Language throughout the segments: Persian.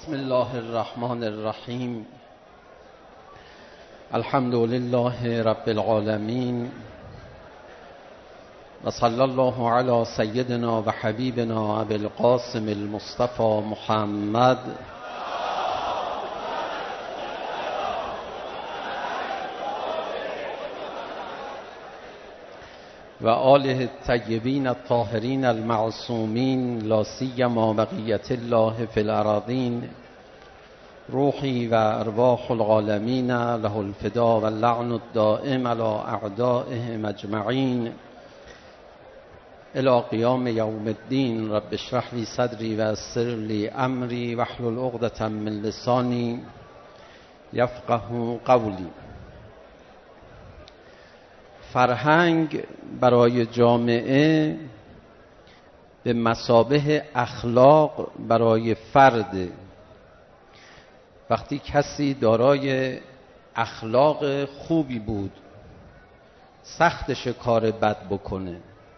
بسم الله الرحمن الرحیم. الحمد لله رب العالمین و صلی الله علی سیدنا و حبیبنا ابی القاسم المصطفى محمد و آله الطیبین الطاهرین المعصومین لا سیما بقیة الله فی الأراضین. روحی و ارواح العالمین له الفدا و اللعن الدائم علی اعدائهم اجمعین الی قیام یوم الدین. رب اشرح لی صدری و یسر لی امری واحلل عقدة من لسانی یفقهوا قولی. فرهنگ برای جامعه به مثابه اخلاق برای فرد. وقتی کسی دارای اخلاق خوبی بود، سختش کار بد بکنه،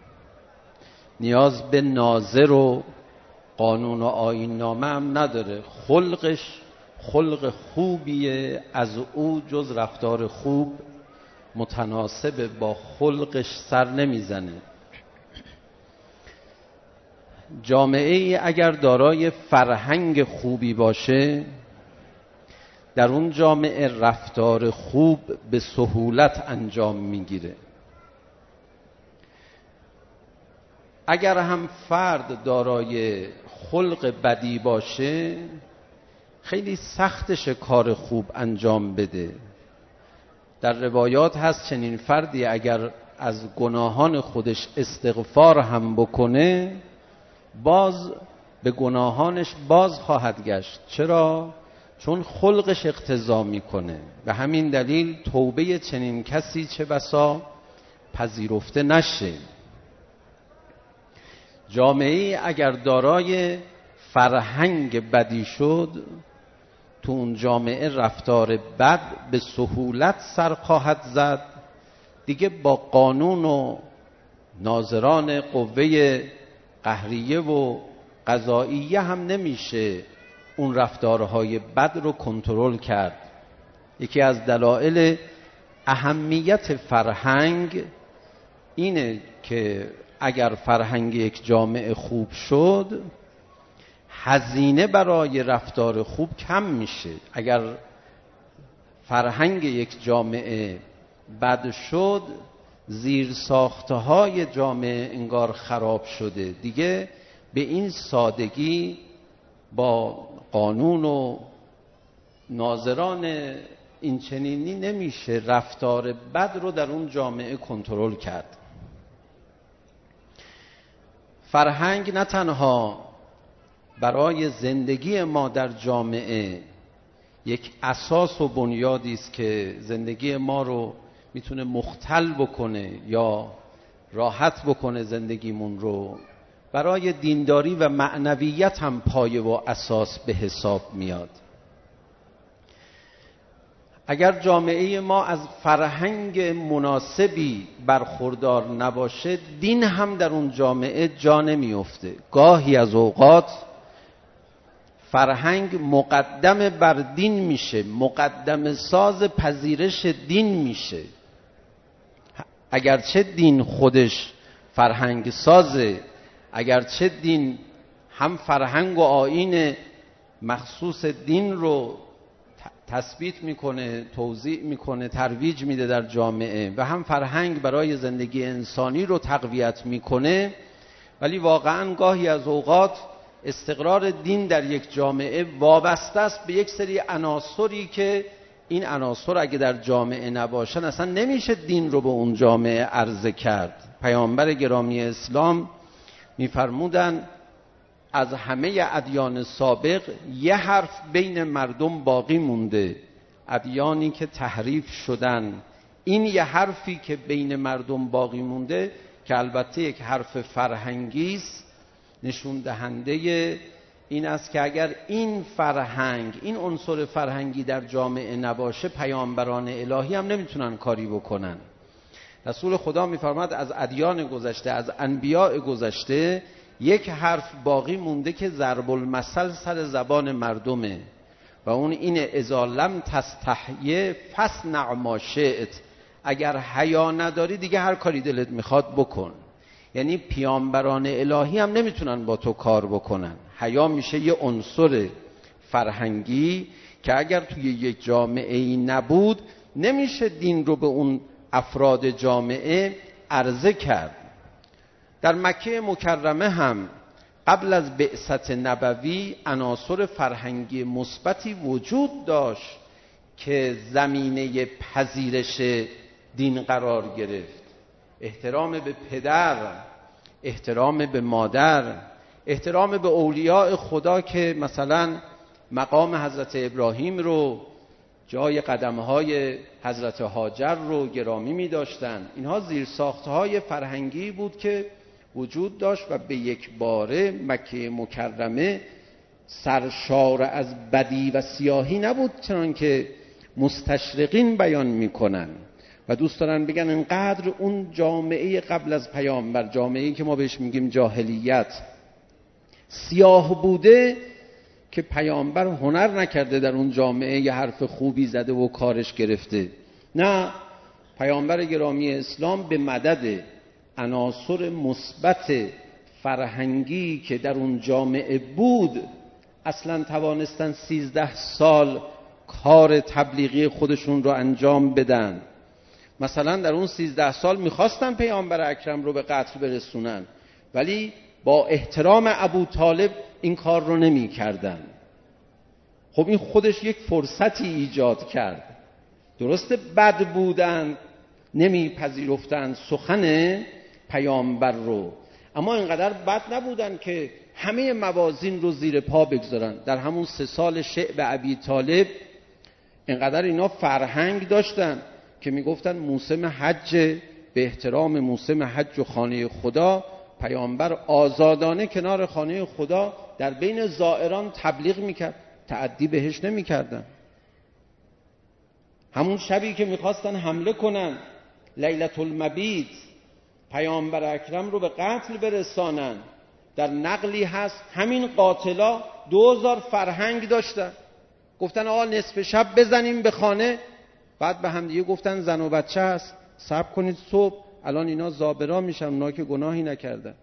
نیاز به ناظر و قانون و آیین نامه هم نداره. خلقش خلق خوبیه، از او جز رفتار خوب متناسب با خلقش سر نمیزنه. جامعه اگر دارای فرهنگ خوبی باشه، در اون جامعه رفتار خوب به سهولت انجام میگیره. اگر هم فرد دارای خلق بدی باشه، خیلی سختش کار خوب انجام بده. در روایات هست چنین فردی اگر از گناهان خودش استغفار هم بکنه، باز به گناهانش باز خواهد گشت. چرا؟ چون خلقش اقتضا میکنه. به همین دلیل توبه چنین کسی چه بسا پذیرفته نشه. جامعه اگر دارای فرهنگ بدی شد، تو اون جامعه رفتار بد به سهولت سر خواهد زد. دیگه با قانون و ناظران قوه قهریه و قضاییه هم نمیشه اون رفتارهای بد رو کنترل کرد. یکی از دلایل اهمیت فرهنگ اینه که اگر فرهنگ یک جامعه خوب شد، هزینه برای رفتار خوب کم میشه. اگر فرهنگ یک جامعه بد شد، زیر ساختهای جامعه انگار خراب شده. دیگه به این سادگی با قانون و ناظران این چنینی نمیشه رفتار بد رو در اون جامعه کنترل کرد. فرهنگ نه تنها برای زندگی ما در جامعه یک اساس و بنیادی است که زندگی ما رو میتونه مختل بکنه یا راحت بکنه زندگیمون رو، برای دینداری و معنویت هم پایه و اساس به حساب میاد. اگر جامعه ما از فرهنگ مناسبی برخوردار نباشه، دین هم در اون جامعه جا نمیفته. گاهی از اوقات فرهنگ مقدم بر دین میشه، مقدم ساز پذیرش دین میشه. اگرچه دین خودش فرهنگ سازه، اگرچه دین هم فرهنگ و آیین مخصوص دین رو تثبیت میکنه، توزیع میکنه، ترویج میده در جامعه، و هم فرهنگ برای زندگی انسانی رو تقویت میکنه، ولی واقعا گاهی از اوقات استقرار دین در یک جامعه وابسته است به یک سری عناصری که این عناصر اگه در جامعه نباشن اصلا نمیشه دین رو به اون جامعه عرضه کرد. پیامبر گرامی اسلام میفرمودن از همه ادیان سابق یه حرف بین مردم باقی مونده، ادیانی که تحریف شدن. این یه حرفی که بین مردم باقی مونده، که البته یک حرف فرهنگی است، نشون دهنده این است که اگر این فرهنگ، این عنصر فرهنگی در جامعه نباشه، پیامبران الهی هم نمیتونن کاری بکنن. رسول خدا میفرماد از ادیان گذشته، از انبیاء گذشته یک حرف باقی مونده که ضرب المثل سر زبان مردمه و اون اینه: اذا لم تستحی فاصنع ما شئت. اگر حیا نداری دیگه هر کاری دلت میخواد بکن. یعنی پیامبران الهی هم نمیتونن با تو کار بکنن. حیا میشه یه عنصر فرهنگی که اگر توی یک جامعه ای نبود نمیشه دین رو به اون افراد جامعه عرضه کرد. در مکه مکرمه هم قبل از بعثت نبوی عناصر فرهنگی مثبتی وجود داشت که زمینه پذیرش دین قرار گرفت. احترام به پدر، احترام به مادر، احترام به اولیاء خدا که مثلا مقام حضرت ابراهیم رو، جای قدمهای حضرت هاجر رو گرامی می داشتن. اینها زیرساختهای فرهنگی بود که وجود داشت و به یک باره مکه مکرمه سرشار از بدی و سیاهی نبود چنان که مستشرقین بیان میکنن و دوست دارن بگن انقدر اون جامعه قبل از پیامبر، جامعه‌ای که ما بهش میگیم جاهلیت، سیاه بوده که پیامبر هنر نکرده در اون جامعه یه حرف خوبی زده و کارش گرفته. نه، پیامبر گرامی اسلام به مدد عناصر مثبت فرهنگی که در اون جامعه بود اصلا توانستن 13 سال کار تبلیغی خودشون رو انجام بدن. مثلا در اون 13 سال میخواستن پیامبر اکرم رو به قتل برسونن ولی با احترام ابو طالب این کار رو نمی کردن. خب این خودش یک فرصتی ایجاد کرد. درسته بد بودن، نمی پذیرفتن سخن پیامبر رو، اما اینقدر بد نبودن که همه موازین رو زیر پا بگذارن. در همون 3 سال شعب ابی طالب اینقدر اینا فرهنگ داشتن که میگفتن موسم حج، به احترام موسم حج و خانه خدا، پیامبر آزادانه کنار خانه خدا در بین زائران تبلیغ میکرد، تعدی بهش نمیکردن. همون شبی که میخواستن حمله کنن، لیلة المبیت، پیامبر اکرم رو به قتل برسانن، در نقلی هست همین قاتلا 2000 فرهنگ داشتن. گفتن آقا نصف شب بزنیم به خانه، بعد به هم دیگه گفتن زن و بچه هست، صبر کنید صبح، الان اینا زابرا میشن، اونا که گناهی نکردن.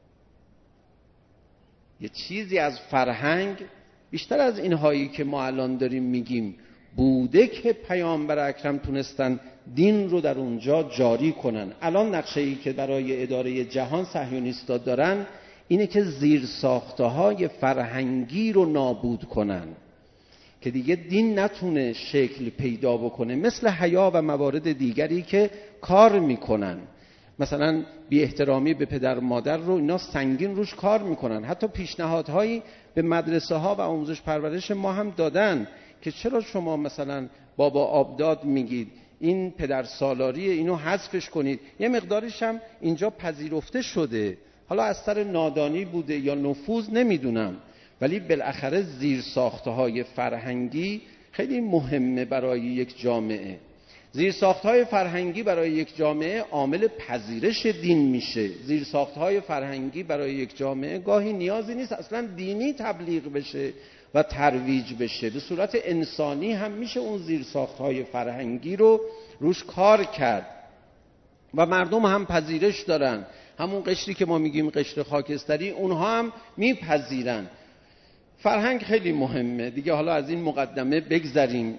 یه چیزی از فرهنگ بیشتر از اینهایی که ما الان داریم میگیم بوده که پیامبر اکرم تونستن دین رو در اونجا جاری کنن. الان نقشه‌ای که برای اداره جهان صهیونیست‌ها دارن اینه که زیرساخته‌های فرهنگی رو نابود کنن که دیگه دین نتونه شکل پیدا بکنه، مثل حیا و موارد دیگری که کار میکنن. مثلا بی احترامی به پدر مادر رو اینا سنگین روش کار میکنن. حتی پیشنهادهایی به مدرسه ها و آموزش پرورش ما هم دادن که چرا شما مثلا بابا آبداد میگید، این پدر سالاری، اینو حذفش کنید. یه مقدارش هم اینجا پذیرفته شده، حالا از سر نادانی بوده یا نفوذ نمیدونم، ولی بالاخره زیرساخته‌های فرهنگی خیلی مهمه برای یک جامعه. زیرساختهای فرهنگی برای یک جامعه عامل پذیرش دین میشه. زیرساختهای فرهنگی برای یک جامعه گاهی نیازی نیست اصلا دینی تبلیغ بشه و ترویج بشه، به صورت انسانی هم میشه اون زیرساختهای فرهنگی رو روش کار کرد و مردم هم پذیرش دارن. همون قشری که ما میگیم قشر خاکستری، اونها هم میپذیرن. فرهنگ خیلی مهمه دیگه. حالا از این مقدمه بگذریم.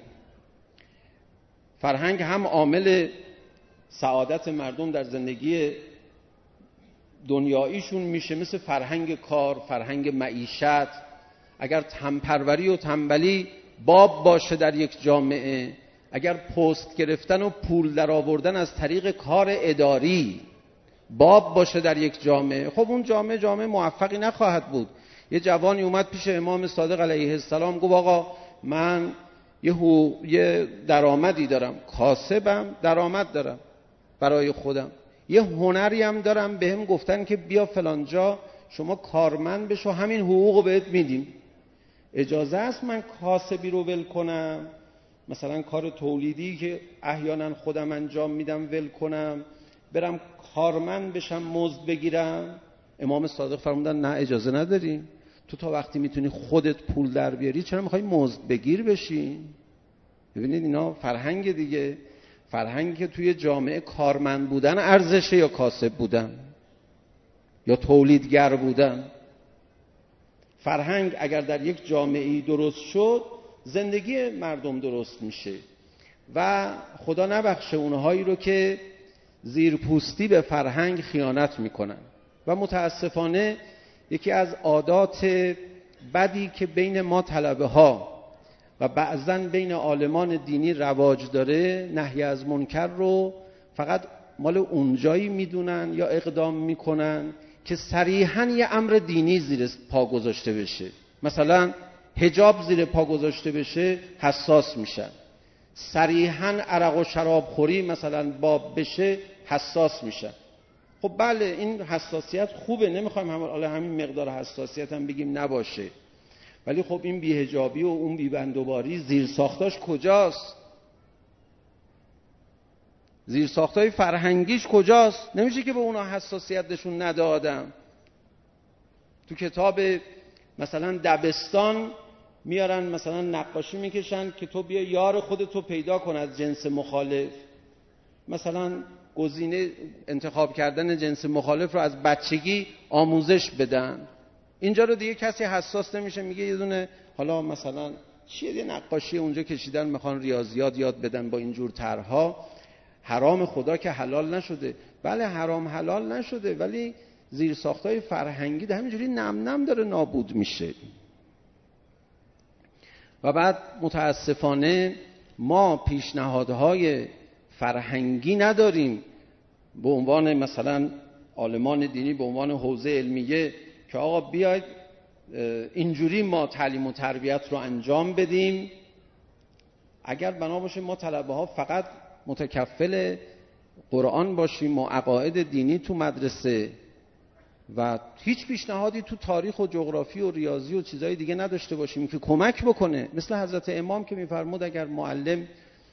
فرهنگ هم عامل سعادت مردم در زندگی دنیاییشون میشه، مثل فرهنگ کار، فرهنگ معیشت. اگر تنپروری و تنبلی باب باشه در یک جامعه، اگر پست گرفتن و پول در آوردن از طریق کار اداری باب باشه در یک جامعه، خب اون جامعه موفقی نخواهد بود. یه جوانی اومد پیش امام صادق علیه السلام گفت آقا من یه درآمدی دارم، کاسبم، درآمد دارم برای خودم، یه هنری هم دارم، بهم گفتن که بیا فلانجا شما کارمند بشو، همین حقوقو بهت میدیم، اجازه است من کاسبی رو ول کنم؟ مثلا کار تولیدی که احیانا خودم انجام میدم ول کنم، برم کارمند بشم، مزد بگیرم؟ امام صادق فرمودن نه اجازه نداریم. تو تا وقتی میتونی خودت پول در بیاری چرا میخوای مزد بگیر بشی؟ ببینید اینا فرهنگ دیگه، فرهنگی که توی جامعه کارمند بودن ارزشه یا کاسب بودن یا تولیدگر بودن. فرهنگ اگر در یک جامعه‌ای درست شد زندگی مردم درست میشه و خدا نبخشه اونهایی رو که زیرپوستی به فرهنگ خیانت میکنن. و متاسفانه یکی از عادات بدی که بین ما طلبه ها و بعضاً بین عالمان دینی رواج داره، نهی از منکر رو فقط مال اونجایی میدونن یا اقدام میکنن که صریحاً یه امر دینی زیر پا گذاشته بشه. مثلا حجاب زیر پا گذاشته بشه حساس میشن، صریحاً عرق و شراب خوری مثلا باب بشه حساس میشن. خب بله این حساسیت خوبه، نمیخوایم همین مقدار حساسیت هم بگیم نباشه، ولی خب این بی‌حجابی و اون بی‌بندوباری زیر ساختاش کجاست؟ زیر ساختای فرهنگیش کجاست؟ نمیشه که به اونا حساسیت نشون نده آدم. تو کتاب مثلا دبستان میارن مثلا نقاشی میکشن که تو بیا یار خودتو پیدا کن از جنس مخالف. مثلا گزینه انتخاب کردن جنس مخالف رو از بچگی آموزش بدن. اینجا رو دیگه کسی حساس نمیشه، میگه یه دونه حالا مثلا چیه یه نقاشی اونجا کشیدن میخوان ریاضیات یاد بدن با اینجور طرح‌ها. حرام خدا که حلال نشده. بله حرام حلال نشده، ولی زیر ساختای فرهنگی ده همینجوری نم نم داره نابود میشه. و بعد متاسفانه ما پیشنهادهای فرهنگی نداریم به عنوان مثلا عالمان دینی، به عنوان حوزه علمیه که آقا بیاید اینجوری ما تعلیم و تربیت رو انجام بدیم. اگر بنا باشه ما طلبه ها فقط متکفل قرآن باشیم و عقاید دینی تو مدرسه و هیچ پیشنهادی تو تاریخ و جغرافی و ریاضی و چیزهای دیگه نداشته باشیم که کمک بکنه، مثل حضرت امام که میفرمود اگر معلم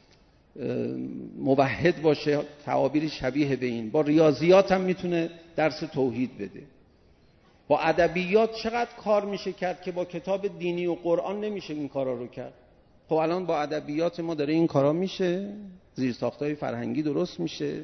موحد باشه، تعابیر شبیه به این، با ریاضیات هم میتونه درس توحید بده. با ادبیات چقدر کار میشه کرد که با کتاب دینی و قرآن نمیشه این کارا رو کرد. خب الان با ادبیات ما داره این کارا میشه؟ زیرساختای فرهنگی درست میشه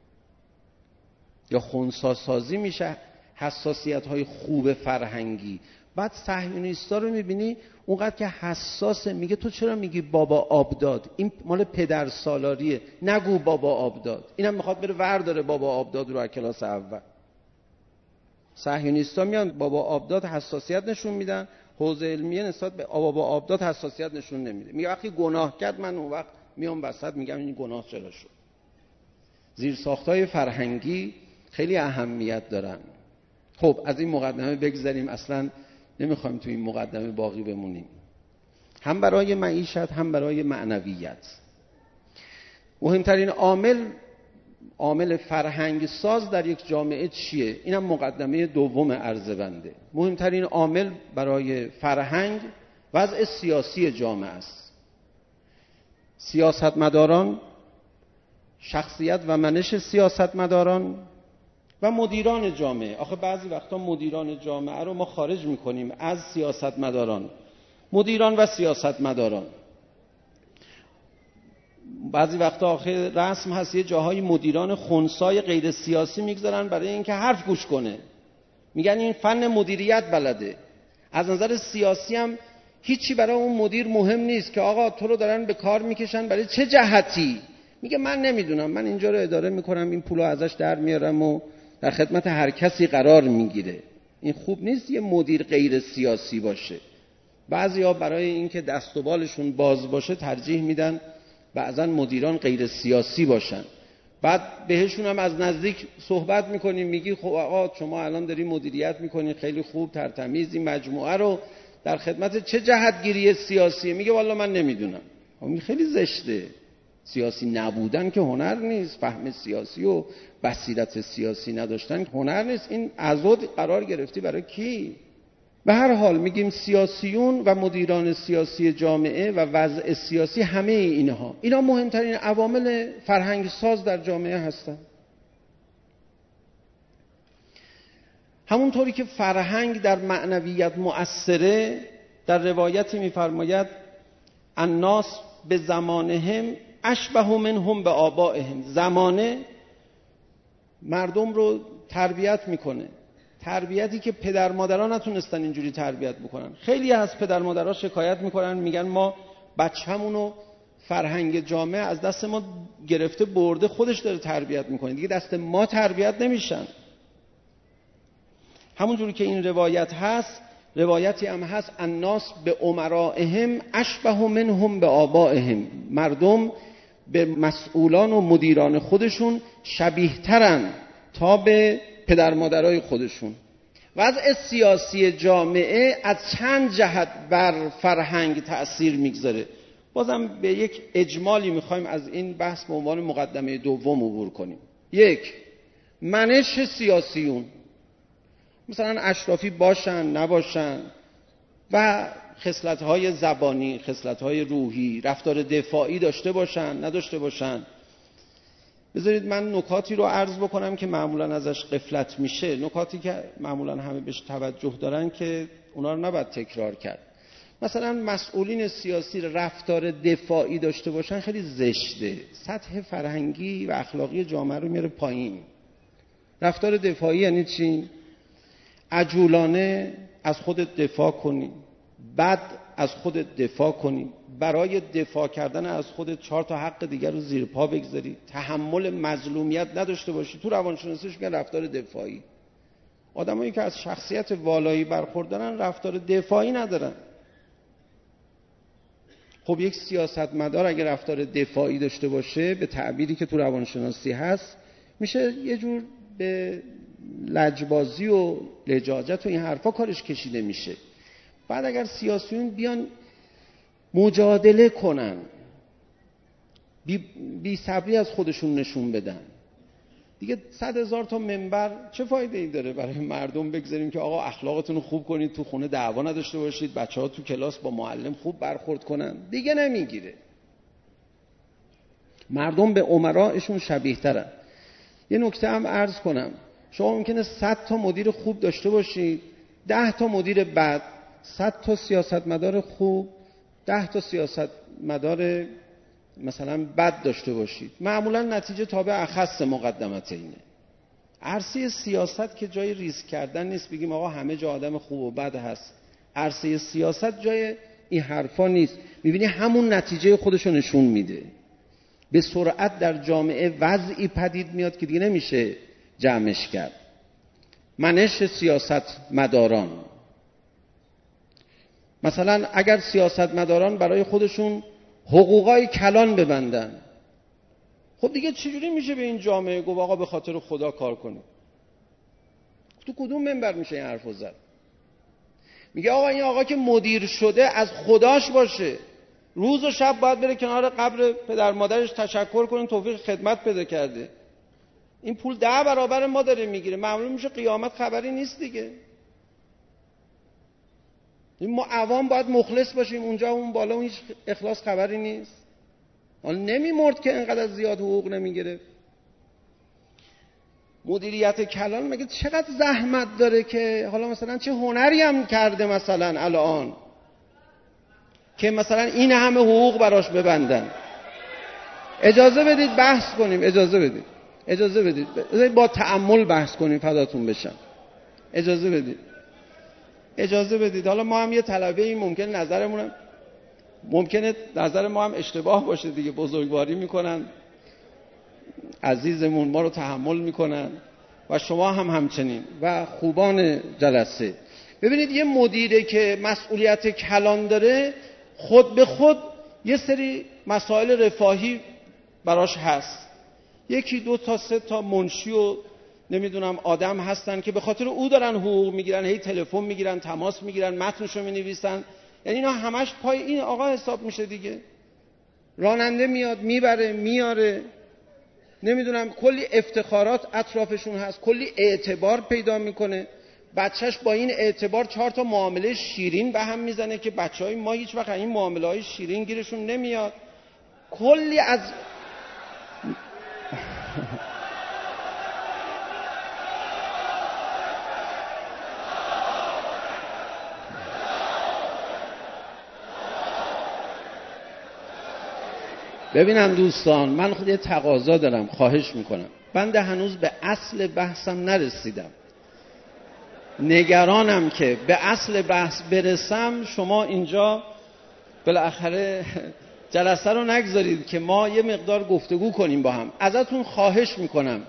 یا خنثی سازی میشه حساسیت‌های خوب فرهنگی؟ بعد صهیونیستا رو میبینی اونقدر که حساسه، میگه تو چرا میگی بابا آب داد؟ این مال پدر سالاریه، نگو بابا آب داد. اینم میخواد بره ور داره بابا آب داد رو از کلاس اول. صهیونیستا میان بابا آب داد حساسیت نشون میدن، حوزه علمیه نسبت به بابا آب داد حساسیت نشون نمیده. میگه وقتی گناه کرد من اون وقت میام وسط میگم این گناه چرا شد. زیرساختای فرهنگی خیلی اهمیت دارن. خب از این مقدمه بگذریم، اصلا نمیخوایم تو این مقدمه باقی بمونیم. هم برای معیشت هم برای معنویت. مهمترین عامل فرهنگ ساز در یک جامعه چیه؟ اینم مقدمه دوم عرض بنده. مهمترین عامل برای فرهنگ وضع سیاسی جامعه است. سیاستمداران، شخصیت و منش سیاستمداران و مدیران جامعه. آخه بعضی وقتا مدیران جامعه رو ما خارج میکنیم از سیاستمداران. مدیران و سیاستمداران بعضی وقتا آخه رسم هست یه جاهای مدیران خنثی غیر سیاسی میگذارن برای اینکه حرف گوش کنه. میگن این فن مدیریت بلده. از نظر سیاسی هم هیچی برای اون مدیر مهم نیست که آقا تو رو دارن به کار میکشن برای چه جهتی. میگه من نمیدونم، من اینجا رو اداره میکنم، این پولو ازش در میارم و در خدمت هر کسی قرار میگیره. این خوب نیست یه مدیر غیر سیاسی باشه. بعضیا برای اینکه دست و بالشون باز باشه ترجیح میدن بعضا مدیران غیر سیاسی باشن. بعد بهشون هم از نزدیک صحبت میکنیم، میگی خب آقا شما الان داری مدیریت میکنی خیلی خوب ترتمیز، این مجموعه رو در خدمت چه جهتگیری سیاسی؟ میگه والا من نمیدونم. این خیلی زشته. سیاسی نبودن که هنر نیست، فهم سیاسی و بصیرت سیاسی نداشتن هنر نیست. این عضد قرار گرفتی برای کی؟ به هر حال میگیم سیاسیون و مدیران سیاسی جامعه و وضع سیاسی، همه اینا مهمترین عوامل فرهنگ ساز در جامعه هستن. همونطوری که فرهنگ در معنویت مؤثره، در روایتی می‌فرماید الناس به زمانهم اشبه منهم به آبائهم. زمانه مردم رو تربیت میکنه، تربیتی که پدر مادرها نتونستن اینجوری تربیت بکنن. خیلی از پدر مادرها شکایت میکنن، میگن ما بچه‌مونو فرهنگ جامعه از دست ما گرفته برده، خودش داره تربیت میکنه، دیگه دست ما تربیت نمیشن. همونجوری که این روایت هست، روایتی هم هست الناس به امرائهم اشبه منهم به آبائهم. مردم به مسئولان و مدیران خودشون شبیه ترن تا به پدر مادرای خودشون. وضع سیاسی جامعه از چند جهت بر فرهنگ تأثیر میگذاره. بازم به یک اجمالی میخوایم از این بحث به عنوان مقدمه دوم عبور کنیم. یک، منش سیاسیون، مثلا اشرافی باشن نباشن، و خصلت‌های زبانی، خصلت‌های روحی، رفتار دفاعی داشته باشن نداشته باشن. بذارید من نکاتی رو عرض بکنم که معمولا ازش غفلت میشه، نکاتی که معمولا همه بهش توجه دارن که اونا رو نباید تکرار کرد. مثلا مسئولین سیاسی رفتار دفاعی داشته باشن خیلی زشته، سطح فرهنگی و اخلاقی جامعه رو میاره پایین. رفتار دفاعی یعنی چی؟ عجولانه از خودت دفاع کنی، بد از خودت دفاع کنی، برای دفاع کردن از خودت 4 تا حق دیگر رو زیر پا بگذاری، تحمل مظلومیت نداشته باشی. تو روانشناسیش میگن رفتار دفاعی. آدمایی که از شخصیت والایی برخوردارن رفتار دفاعی ندارن. خب یک سیاستمدار اگه رفتار دفاعی داشته باشه، به تعبیری که تو روانشناسی هست میشه یه جور به لجبازی و لجاجت و این حرفا کارش کشیده میشه. بعد اگر سیاسیون بیان مجادله کنن، بی صبری از خودشون نشون بدن، دیگه 100,000 تا منبر چه فایده ای داره برای مردم بگذاریم که آقا اخلاقتون رو خوب کنید، تو خونه دعوا نداشته باشید، بچه‌ها تو کلاس با معلم خوب برخورد کنن. دیگه نمیگیره. مردم به امرائشون شبیه ترن. یه نکته هم عرض کنم، شما ممکنه 100 تا مدیر خوب داشته باشید، 10 تا مدیر بد، 100 تا سیاستمدار خوب، 10 تا سیاستمدار مثلا بد داشته باشید. معمولا نتیجه تابع اخص مقدمت اینه. عرصه سیاست که جای ریسک کردن نیست، بگیم آقا همه جا آدم خوب و بد هست. عرصه سیاست جای این حرفا نیست. میبینی همون نتیجه خودشو نشون میده. به سرعت در جامعه وضعی پدید میاد که دیگه نمیشه جمعش کرد. منش سیاست مداران، مثلا اگر سیاست مداران برای خودشون حقوقای کلان ببندن، خب دیگه چجوری میشه به این جامعه گفت آقا به خاطر خدا کار کنه؟ تو کدوم منبر میشه این حرفو زد؟ میگه آقا این آقا که مدیر شده از خداش باشه، روز و شب باید بره کنار قبر پدر مادرش تشکر کنه توفیق خدمت پیدا کرده. این پول 10 برابر ما داره میگیره، معلوم میشه قیامت خبری نیست دیگه. ما عوام باید مخلص باشیم، اونجا اون بالا اون هیچ اخلاص خبری نیست. حالا نمیمرد که اینقدر زیاد حقوق نمیگرفت. مدیریت کلان مگه چقدر زحمت داره که حالا مثلا چه هنری هم کرده مثلا الان که مثلا این همه حقوق براش ببندن. اجازه بدید بحث کنیم، اجازه بدید با تأمل بحث کنیم، فداتون بشم. اجازه بدید. حالا ما هم یه طلبه ایم، ممکنه نظر ما هم اشتباه باشه دیگه، بزرگواری میکنن، عزیزمون ما رو تحمل میکنن و شما هم همچنین و خوبان جلسه. ببینید یه مدیره که مسئولیت کلان داره، خود به خود یه سری مسائل رفاهی براش هست. 1 2 تا 3 تا منشی و نمیدونم آدم هستن که به خاطر او دارن حقوق میگیرن، هی تلفن میگیرن، تماس میگیرن، متنشو مینویسن. یعنی اینا همش پای این آقا حساب میشه دیگه. راننده میاد میبره میاره، نمیدونم کلی افتخارات اطرافشون هست، کلی اعتبار پیدا میکنه. بچهش با این اعتبار 4 تا معامله شیرین به هم میزنه که بچهای ما هیچ وقت این معامله‌های شیرین گیرشون نمیاد. کلی از ببینم دوستان، من خود یه تقاضا دارم، خواهش میکنم. بنده هنوز به اصل بحثم نرسیدم. نگرانم که به اصل بحث برسم شما اینجا بالاخره جلسه رو نگذارید که ما یه مقدار گفتگو کنیم با هم. ازتون خواهش میکنم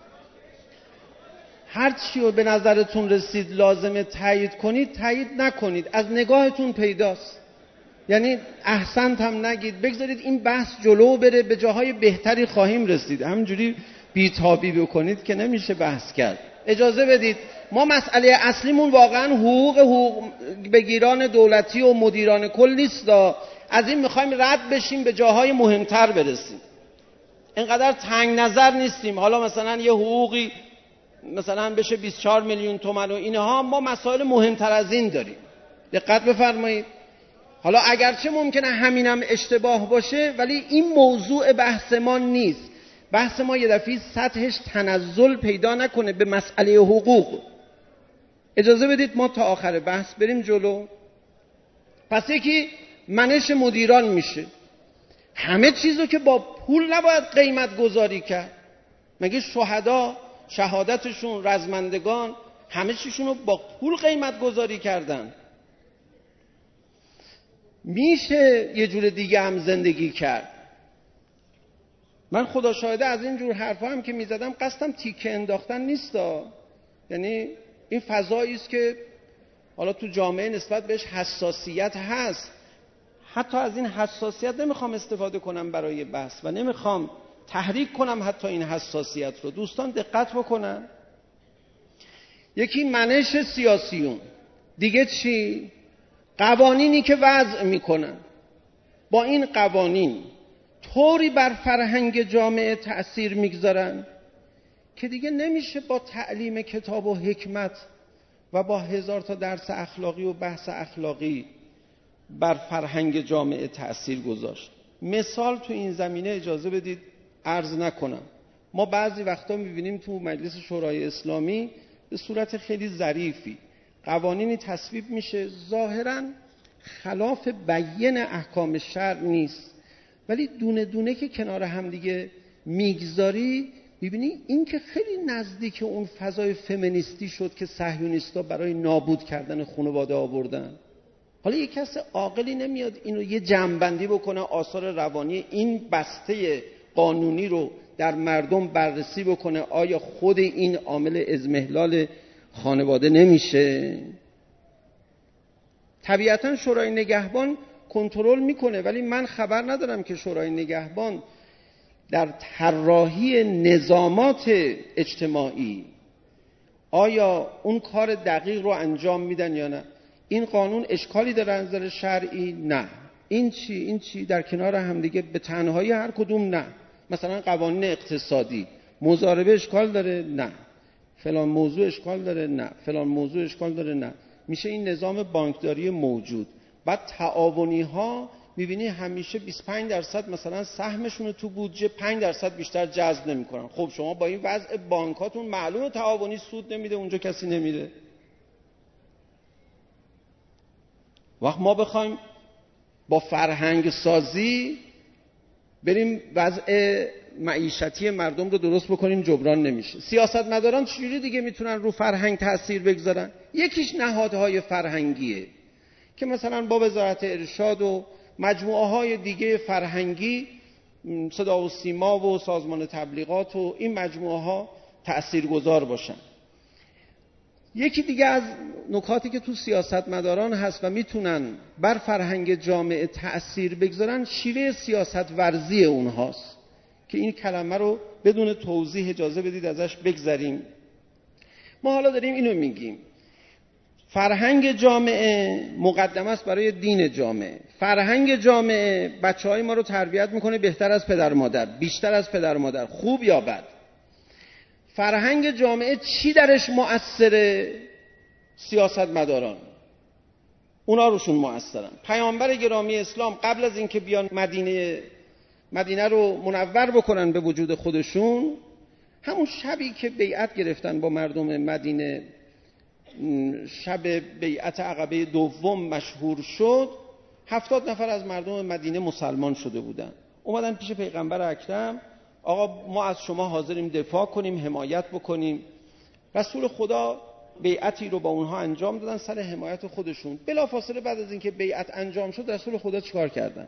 هر چی رو به نظرتون رسید لازمه تایید کنید، تایید نکنید، از نگاهتون پیداست. یعنی احسنت هم نگید، بگذارید این بحث جلو بره، به جاهای بهتری خواهیم رسید. همینجوری بی‌تابی بکنید که نمیشه بحث کرد. اجازه بدید، ما مسئله اصلیمون واقعا حقوق بگیران دولتی و مدیران کل نیست. از این میخوایم رد بشیم، به جاهای مهمتر برسیم. اینقدر تنگ نظر نیستیم. حالا مثلا یه حقوقی مثلا بشه 24 میلیون تومان و اینها، ما مسائل مهمتر از این داریم. دقت بفرمایید. حالا اگرچه ممکنه همینم اشتباه باشه، ولی این موضوع بحث ما نیست. بحث ما یه دفعه سطحش تنزل پیدا نکنه به مسئله حقوق. اجازه بدید ما تا آخر بحث بریم جلو. پس یکی منش مدیران میشه. همه چیزو که با پول نباید قیمت گذاری کرد. مگه شهدا شهادتشون، رزمندگان، همه چیشونو با پول قیمت گذاری کردن؟ میشه یه جور دیگه هم زندگی کرد. من خدا شاهده از این جور حرفا هم که میزدم قصدم تیکه انداختن نیستا. یعنی این فضایی است که حالا تو جامعه نسبت بهش حساسیت هست. حتی از این حساسیت نمیخوام استفاده کنم برای بحث و نمیخوام تحریک کنم حتی این حساسیت رو. دوستان دقت بکنن. یکی منش سیاسیون، دیگه چی؟ قوانینی که وضع میکنن. با این قوانین طوری بر فرهنگ جامعه تأثیر میگذارن که دیگه نمیشه با تعلیم کتاب و حکمت و با 1000 تا درس اخلاقی و بحث اخلاقی بر فرهنگ جامعه تأثیر گذاشت. مثال تو این زمینه اجازه بدید عرض نکنم. ما بعضی وقتا میبینیم تو مجلس شورای اسلامی به صورت خیلی ظریفی قوانینی تصویب میشه، ظاهراً خلاف بیان احکام شرع نیست، ولی دونه دونه که کنار هم دیگه میگذاری میبینی این که خیلی نزدیک اون فضای فمینیستی شد که صهیونیست‌ها برای نابود کردن خانواده آوردن. حالا یک کس عاقلی نمیاد اینو یه جمع‌بندی بکنه، آثار روانی این بسته قانونی رو در مردم بررسی بکنه، آیا خود این عامل اضمحلال خانواده نمیشه؟ طبیعتاً شورای نگهبان کنترل میکنه، ولی من خبر ندارم که شورای نگهبان در طراحی نظامات اجتماعی آیا اون کار دقیق رو انجام میدن یا نه. این قانون اشکالی داره از نظر شرعی؟ نه. این چی در کنار هم دیگه به تنهایی هر کدوم نه. مثلا قوانین اقتصادی، مضاربه اشکال داره؟ نه. فلان موضوع اشکال داره؟ نه. فلان موضوع اشکال داره؟ نه. میشه این نظام بانکداری موجود. بعد تعاونی ها میبینی همیشه 25% مثلا سهمشون تو بودجه 5% بیشتر جذب نمیکنن. خب شما با این وضع بانکاتون معلومه تعاونی سود نمیده، اونجا کسی نمیره. وقت ما بخوایم با فرهنگ سازی بریم وضع معیشتی مردم رو درست بکنیم، جبران نمیشه. سیاستمداران چجوری دیگه میتونن رو فرهنگ تأثیر بگذارن؟ یکیش نهادهای فرهنگیه که مثلا با وزارت ارشاد و مجموعه های دیگه فرهنگی، صدا و سیما و سازمان تبلیغات و این مجموعه ها تأثیرگذار باشن. یکی دیگه از نکاتی که تو سیاستمداران هست و میتونن بر فرهنگ جامعه تأثیر بگذارن، شیوه سیاست ورزی اونهاست که این کلمه رو بدون توضیح اجازه بدید ازش بگذریم. ما حالا داریم اینو میگیم فرهنگ جامعه مقدمه است برای دین جامعه. فرهنگ جامعه بچهای ما رو تربیت میکنه بهتر از پدر مادر، بیشتر از پدر مادر، خوب یا بد. فرهنگ جامعه چی درش مؤثره؟ سیاستمداران، اونا روشون مؤثرن. پیامبر گرامی اسلام قبل از اینکه بیان مدینه رو منور بکنن به وجود خودشون، همون شبی که بیعت گرفتن با مردم مدینه، شب بیعت عقبه دوم مشهور شد، 70 نفر از مردم مدینه مسلمان شده بودن. اومدن پیش پیغمبر اکرم، آقا ما از شما حاضریم دفاع کنیم، حمایت بکنیم. رسول خدا بیعتی رو با اونها انجام دادن سر حمایت خودشون. بلافاصله بعد از اینکه بیعت انجام شد، رسول خدا چیکار کردن؟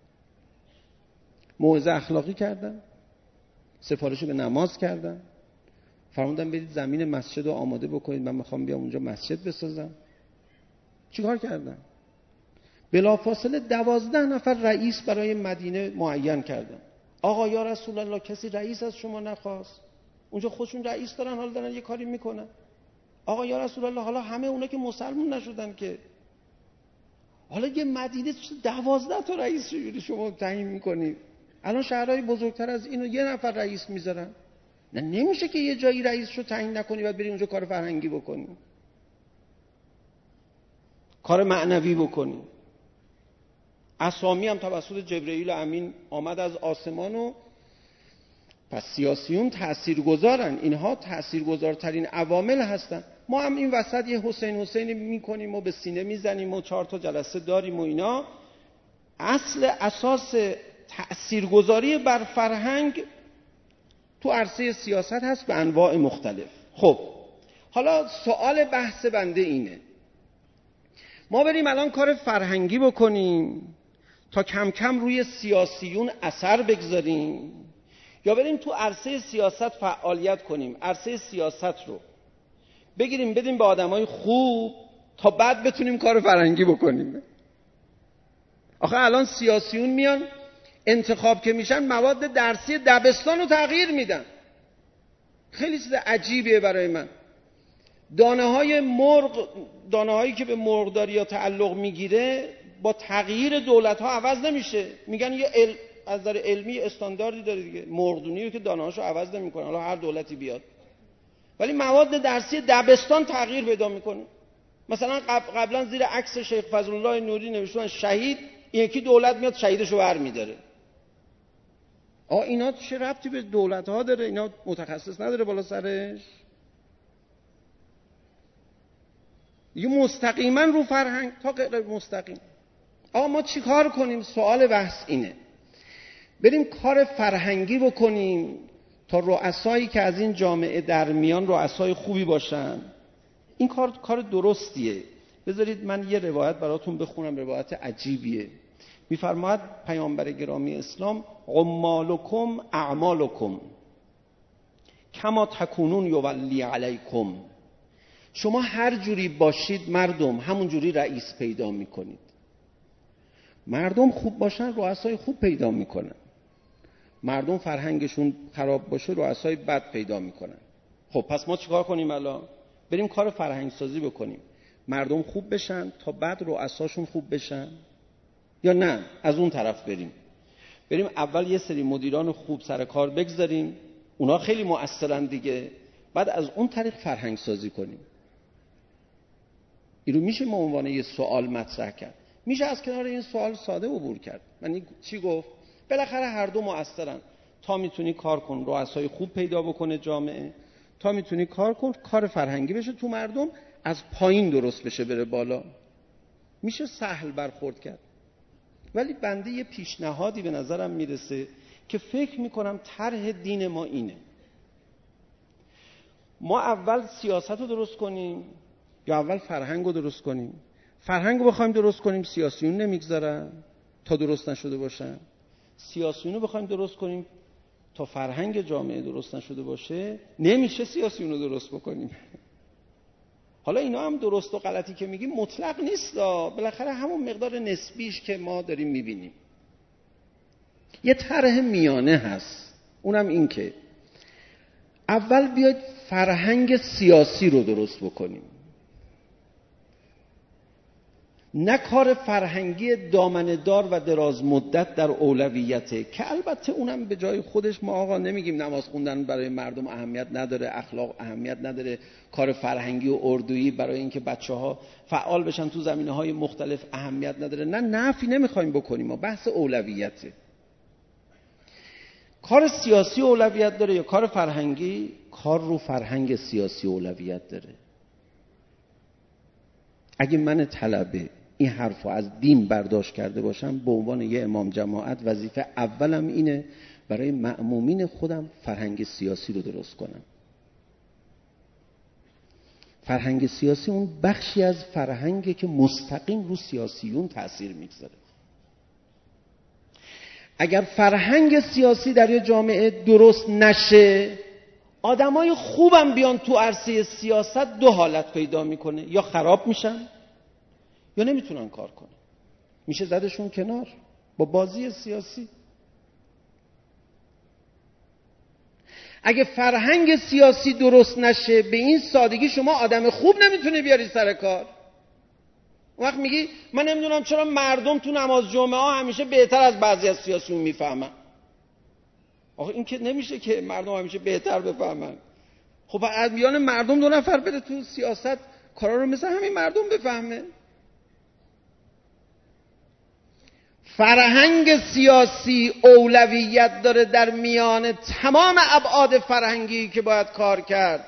موعظه اخلاقی کردن، سفارش به نماز کردن، فرمودن برید زمین مسجد رو آماده بکنید، من میخوام بیام اونجا مسجد بسازم. چیکار کردن؟ بلافاصله 12 نفر رئیس برای مدینه معین کردن. آقا یا رسول الله کسی رئیس از شما نخواست؟ اونجا خودشون رئیس دارن، حالا دارن یه کاری میکنن. آقا یا رسول الله حالا همه اونا که مسلمون نشدن که، حالا یه مدینه 12 تا رئیس شما تعیین میکنید؟ الان شهرهای بزرگتر از اینو یه نفر رئیس میذارن. نه نمیشه که یه جایی رئیس رو تعیین نکنی بعد بری اونجا کار فرهنگی بکنی، کار معنوی بکنی. اسامی هم توسط جبرئیل امین آمد از آسمان و پس سیاسیون تاثیرگذارن، اینها تاثیرگذارترین عوامل هستن. ما هم این وسط یه حسین میکنیم و به سینه میزنیم و 4 تا جلسه داریم و اینا. اصل اساس تاثیرگذاری بر فرهنگ تو عرصه سیاست هست به انواع مختلف. خب حالا سوال بحث بنده اینه، ما بریم الان کار فرهنگی بکنیم تا کم کم روی سیاسیون اثر بگذاریم، یا بریم تو عرصه سیاست فعالیت کنیم، عرصه سیاست رو بگیریم بدیم به آدمای خوب تا بعد بتونیم کار فرهنگی بکنیم؟ آخه الان سیاسیون میان انتخاب که میشن مواد درسی دبستان رو تغییر میدن. خیلی چیز عجیبیه برای من. دانه هایی که به مرغداری ها تعلق میگیره با تغییر دولت ها عوض نمیشه. میگن یه از نظر علمی استانداردی داره دیگه، مرغدونی رو که دانه هاشو عوض نمیکنه حالا هر دولتی بیاد، ولی مواد درسی دبستان تغییر پیدا میکنه. مثلا قبلا زیر عکس شیخ فضل الله نوری نوشتن شهید، یکی دولت میاد شهیدشو برمی‌داره. اینا چه ربطی به دولت ها داره؟ اینا متخصص نداره بالا سرش؟ یه مستقیما رو فرهنگ تا غیر مستقیم. ما چی کار کنیم؟ سوال بحث اینه، بریم کار فرهنگی بکنیم تا رؤسایی که از این جامعه در میان رؤسای خوبی باشن. این کار درستیه. بذارید من یه روایت براتون بخونم، روایت عجیبیه. میفرماید پیامبر گرامی اسلام عمالکم اعمالکم کما تکونون یولی علیکم. شما هر جوری باشید مردم همون جوری رئیس پیدا میکنید. مردم خوب باشن رؤسای خوب پیدا میکنن، مردم فرهنگشون خراب باشه رؤسای بد پیدا میکنن. خب پس ما چیکار کنیم الان؟ بریم کار فرهنگ سازی بکنیم، مردم خوب بشن تا بعد رؤساشون خوب بشن؟ یا نه از اون طرف بریم اول یه سری مدیران خوب سر کار بگذاریم، اونا خیلی مؤثرن دیگه، بعد از اون طریق فرهنگ سازی کنیم؟ این رو میشه ما عنوان یه سوال مطرح کرد، میشه از کنار این سوال ساده عبور کرد. من چی گفت؟ بالاخره هر دو مؤثرن. تا میتونی کار کن رؤسای خوب پیدا بکنه جامعه، تا میتونی کار کن کار فرهنگی بشه تو مردم، از پایین درست بشه بره بالا. میشه سهل برخورد کرد. ولی بنده یه پیشنهادی به نظرم میرسه که فکر میکنم طرح دین ما اینه، ما اول سیاست رو درست کنیم یا اول فرهنگ رو درست کنیم؟ فرهنگ رو بخوایم درست کنیم سیاسیون نمیگذارن تا درست نشده باشن، سیاسیون رو بخوایم درست کنیم تا فرهنگ جامعه درست نشده باشه نمیشه سیاسیون رو درست بکنیم. حالا اینا هم درست و غلطی که میگیم مطلق نیست، بالاخره همون مقدار نسبیش که ما داریم میبینیم. یه طرح میانه هست، اونم این که اول بیاید فرهنگ سیاسی رو درست بکنیم، نه کار فرهنگی دامنه‌دار و دراز مدت در اولویته که البته اونم به جای خودش. ما آقا نمیگیم نماز خوندن برای مردم اهمیت نداره، اخلاق اهمیت نداره، کار فرهنگی و اردویی برای اینکه بچه‌ها فعال بشن تو زمینه‌های مختلف اهمیت نداره، نه نفی نمیخوایم بکنیم، ما بحث اولویته. کار سیاسی اولویت داره یا کار فرهنگی؟ کار رو فرهنگ سیاسی اولویت داره. اگه من طلبه این حرفو از دین برداشت کرده باشم، به عنوان یه امام جماعت وظیفه اولم اینه برای مأمومین خودم فرهنگ سیاسی رو درست کنم. فرهنگ سیاسی اون بخشی از فرهنگه که مستقیم رو سیاسیون تأثیر میگذاره. اگر فرهنگ سیاسی در یه جامعه درست نشه، آدمای خوبم بیان تو عرصه سیاست، دو حالت پیدا میکنه: یا خراب میشن یا نمیتونن کار کنن، میشه زدشون کنار با بازی سیاسی. اگه فرهنگ سیاسی درست نشه، به این سادگی شما آدم خوب نمیتونه بیاری سر کار. اون وقت میگی من نمیدونم چرا مردم تو نماز جمعه ها همیشه بهتر از بعضی از سیاسیون میفهمن. آخه این که نمیشه که مردم همیشه بهتر بفهمن. خب از میان مردم 2 نفر بده تو سیاست کارا رو مثل همین مردم بفهمه. فرهنگ سیاسی اولویت داره در میان تمام ابعاد فرهنگی که باید کار کرد.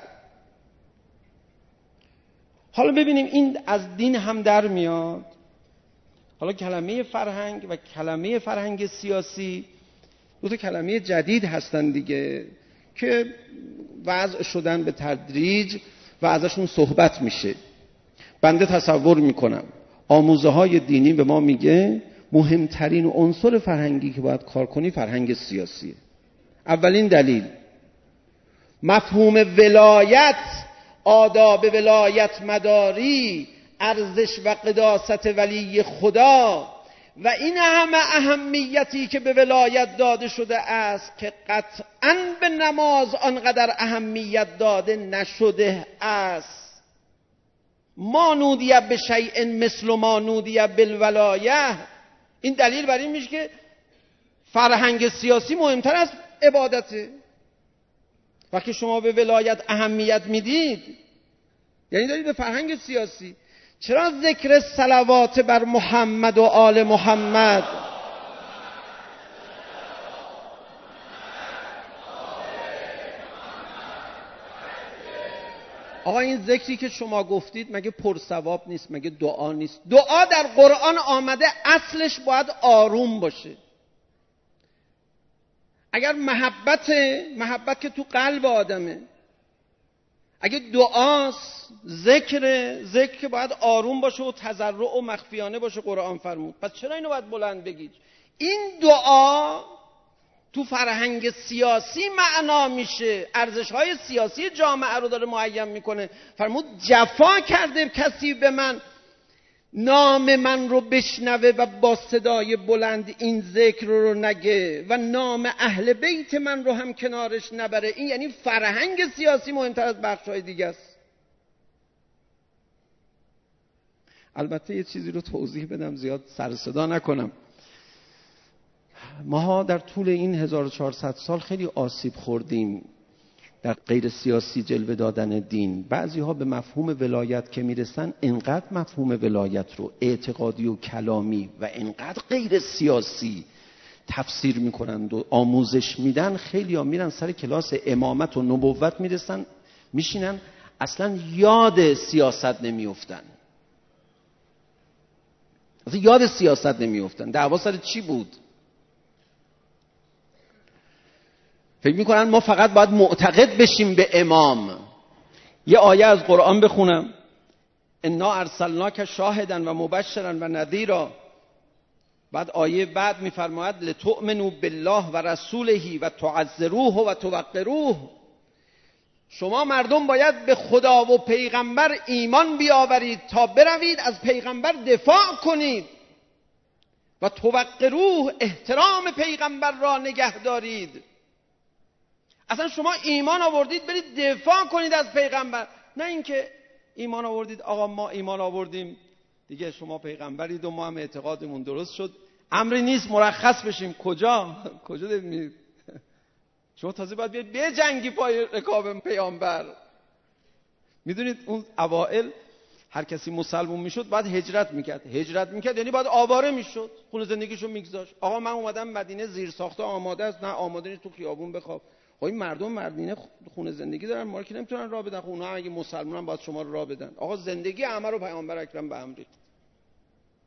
حالا ببینیم این از دین هم در میاد. حالا کلمه فرهنگ و کلمه فرهنگ سیاسی 2 کلمه جدید هستن دیگه که وضع شدن به تدریج و ازشون صحبت میشه. بنده تصور میکنم آموزه های دینی به ما میگه مهمترین عنصر فرهنگی که باید کار کنی فرهنگ سیاسیه. اولین دلیل مفهوم ولایت، آداب ولایت مداری، ارزش و قداست ولی خدا و این همه اهمیتی که به ولایت داده شده است که قطعاً به نماز آنقدر اهمیت داده نشده است. ما نودی به شیء مثل ما نودی بالولایه. این دلیل بر این میشه که فرهنگ سیاسی مهمتر از عبادته. وقتی شما به ولایت اهمیت میدید یعنی دارید به فرهنگ سیاسی. چرا ذکر صلوات بر محمد و آل محمد؟ آقا این ذکری که شما گفتید مگه پرثواب نیست؟ مگه دعا نیست؟ دعا در قرآن آمده اصلش باید آروم باشه. اگر محبت که تو قلب آدمه، اگه دعاست، ذکر که باید آروم باشه و تضرع و مخفیانه باشه قرآن فرمود. پس چرا اینو باید بلند بگید؟ این دعا تو فرهنگ سیاسی معنا میشه، ارزش‌های سیاسی جامعه رو داره معین میکنه. فرمود جفا کرده کسی به من نام من رو بشنوه و با صدای بلند این ذکر رو نگه و نام اهل بیت من رو هم کنارش نبره. این یعنی فرهنگ سیاسی مهمتر از بخش‌های دیگه است. البته یه چیزی رو توضیح بدم زیاد سر صدا نکنم. ما در طول این 1400 سال خیلی آسیب خوردیم در غیر سیاسی جلوه دادن دین. بعضی ها به مفهوم ولایت که میرسن انقدر مفهوم ولایت رو اعتقادی و کلامی و انقدر غیر سیاسی تفسیر میکنند و آموزش میدن. خیلی ها میرن سر کلاس امامت و نبوت میرسن میشینن اصلا یاد سیاست نمیافتن. اصلا یاد سیاست نمیافتن. دعوا سر چی بود؟ فکر میکنن ما فقط باید معتقد بشیم به امام. یه آیه از قرآن بخونم: انا ارسلناک شاهدا و مبشرا و نذیرا. بعد آیه بعد میفرماید لتؤمنوا بالله و رسوله و تعزروه و توقروه. شما مردم باید به خدا و پیغمبر ایمان بیاورید تا بروید از پیغمبر دفاع کنید و توقروه، احترام پیغمبر را نگه دارید. اصلا شما ایمان آوردید برید دفاع کنید از پیغمبر، نه اینکه ایمان آوردید آقا ما ایمان آوردیم دیگه شما پیغمبرید و ما هم اعتقادمون درست شد، امری نیست مرخص بشیم. کجا دارید؟ شما تازه باید بیاید بجنگی پای رکاب پیامبر. میدونید اون اوائل هر کسی مسلمون میشد بعد هجرت میکرد یعنی باید آواره میشد، خونه زندگیشو میگذاشت. آقا من اومدم مدینه، زیر ساخته آماده است، نه آماده نیست تو خیابون بخواب. خب این مردم مدینه خونه زندگی دارن، ما که نمیتونن راه بدن. خب اونها اگه مسلمانن باید شما رو راه بدن. آقا زندگی همه رو پیامبر اکرم به امر ریخت.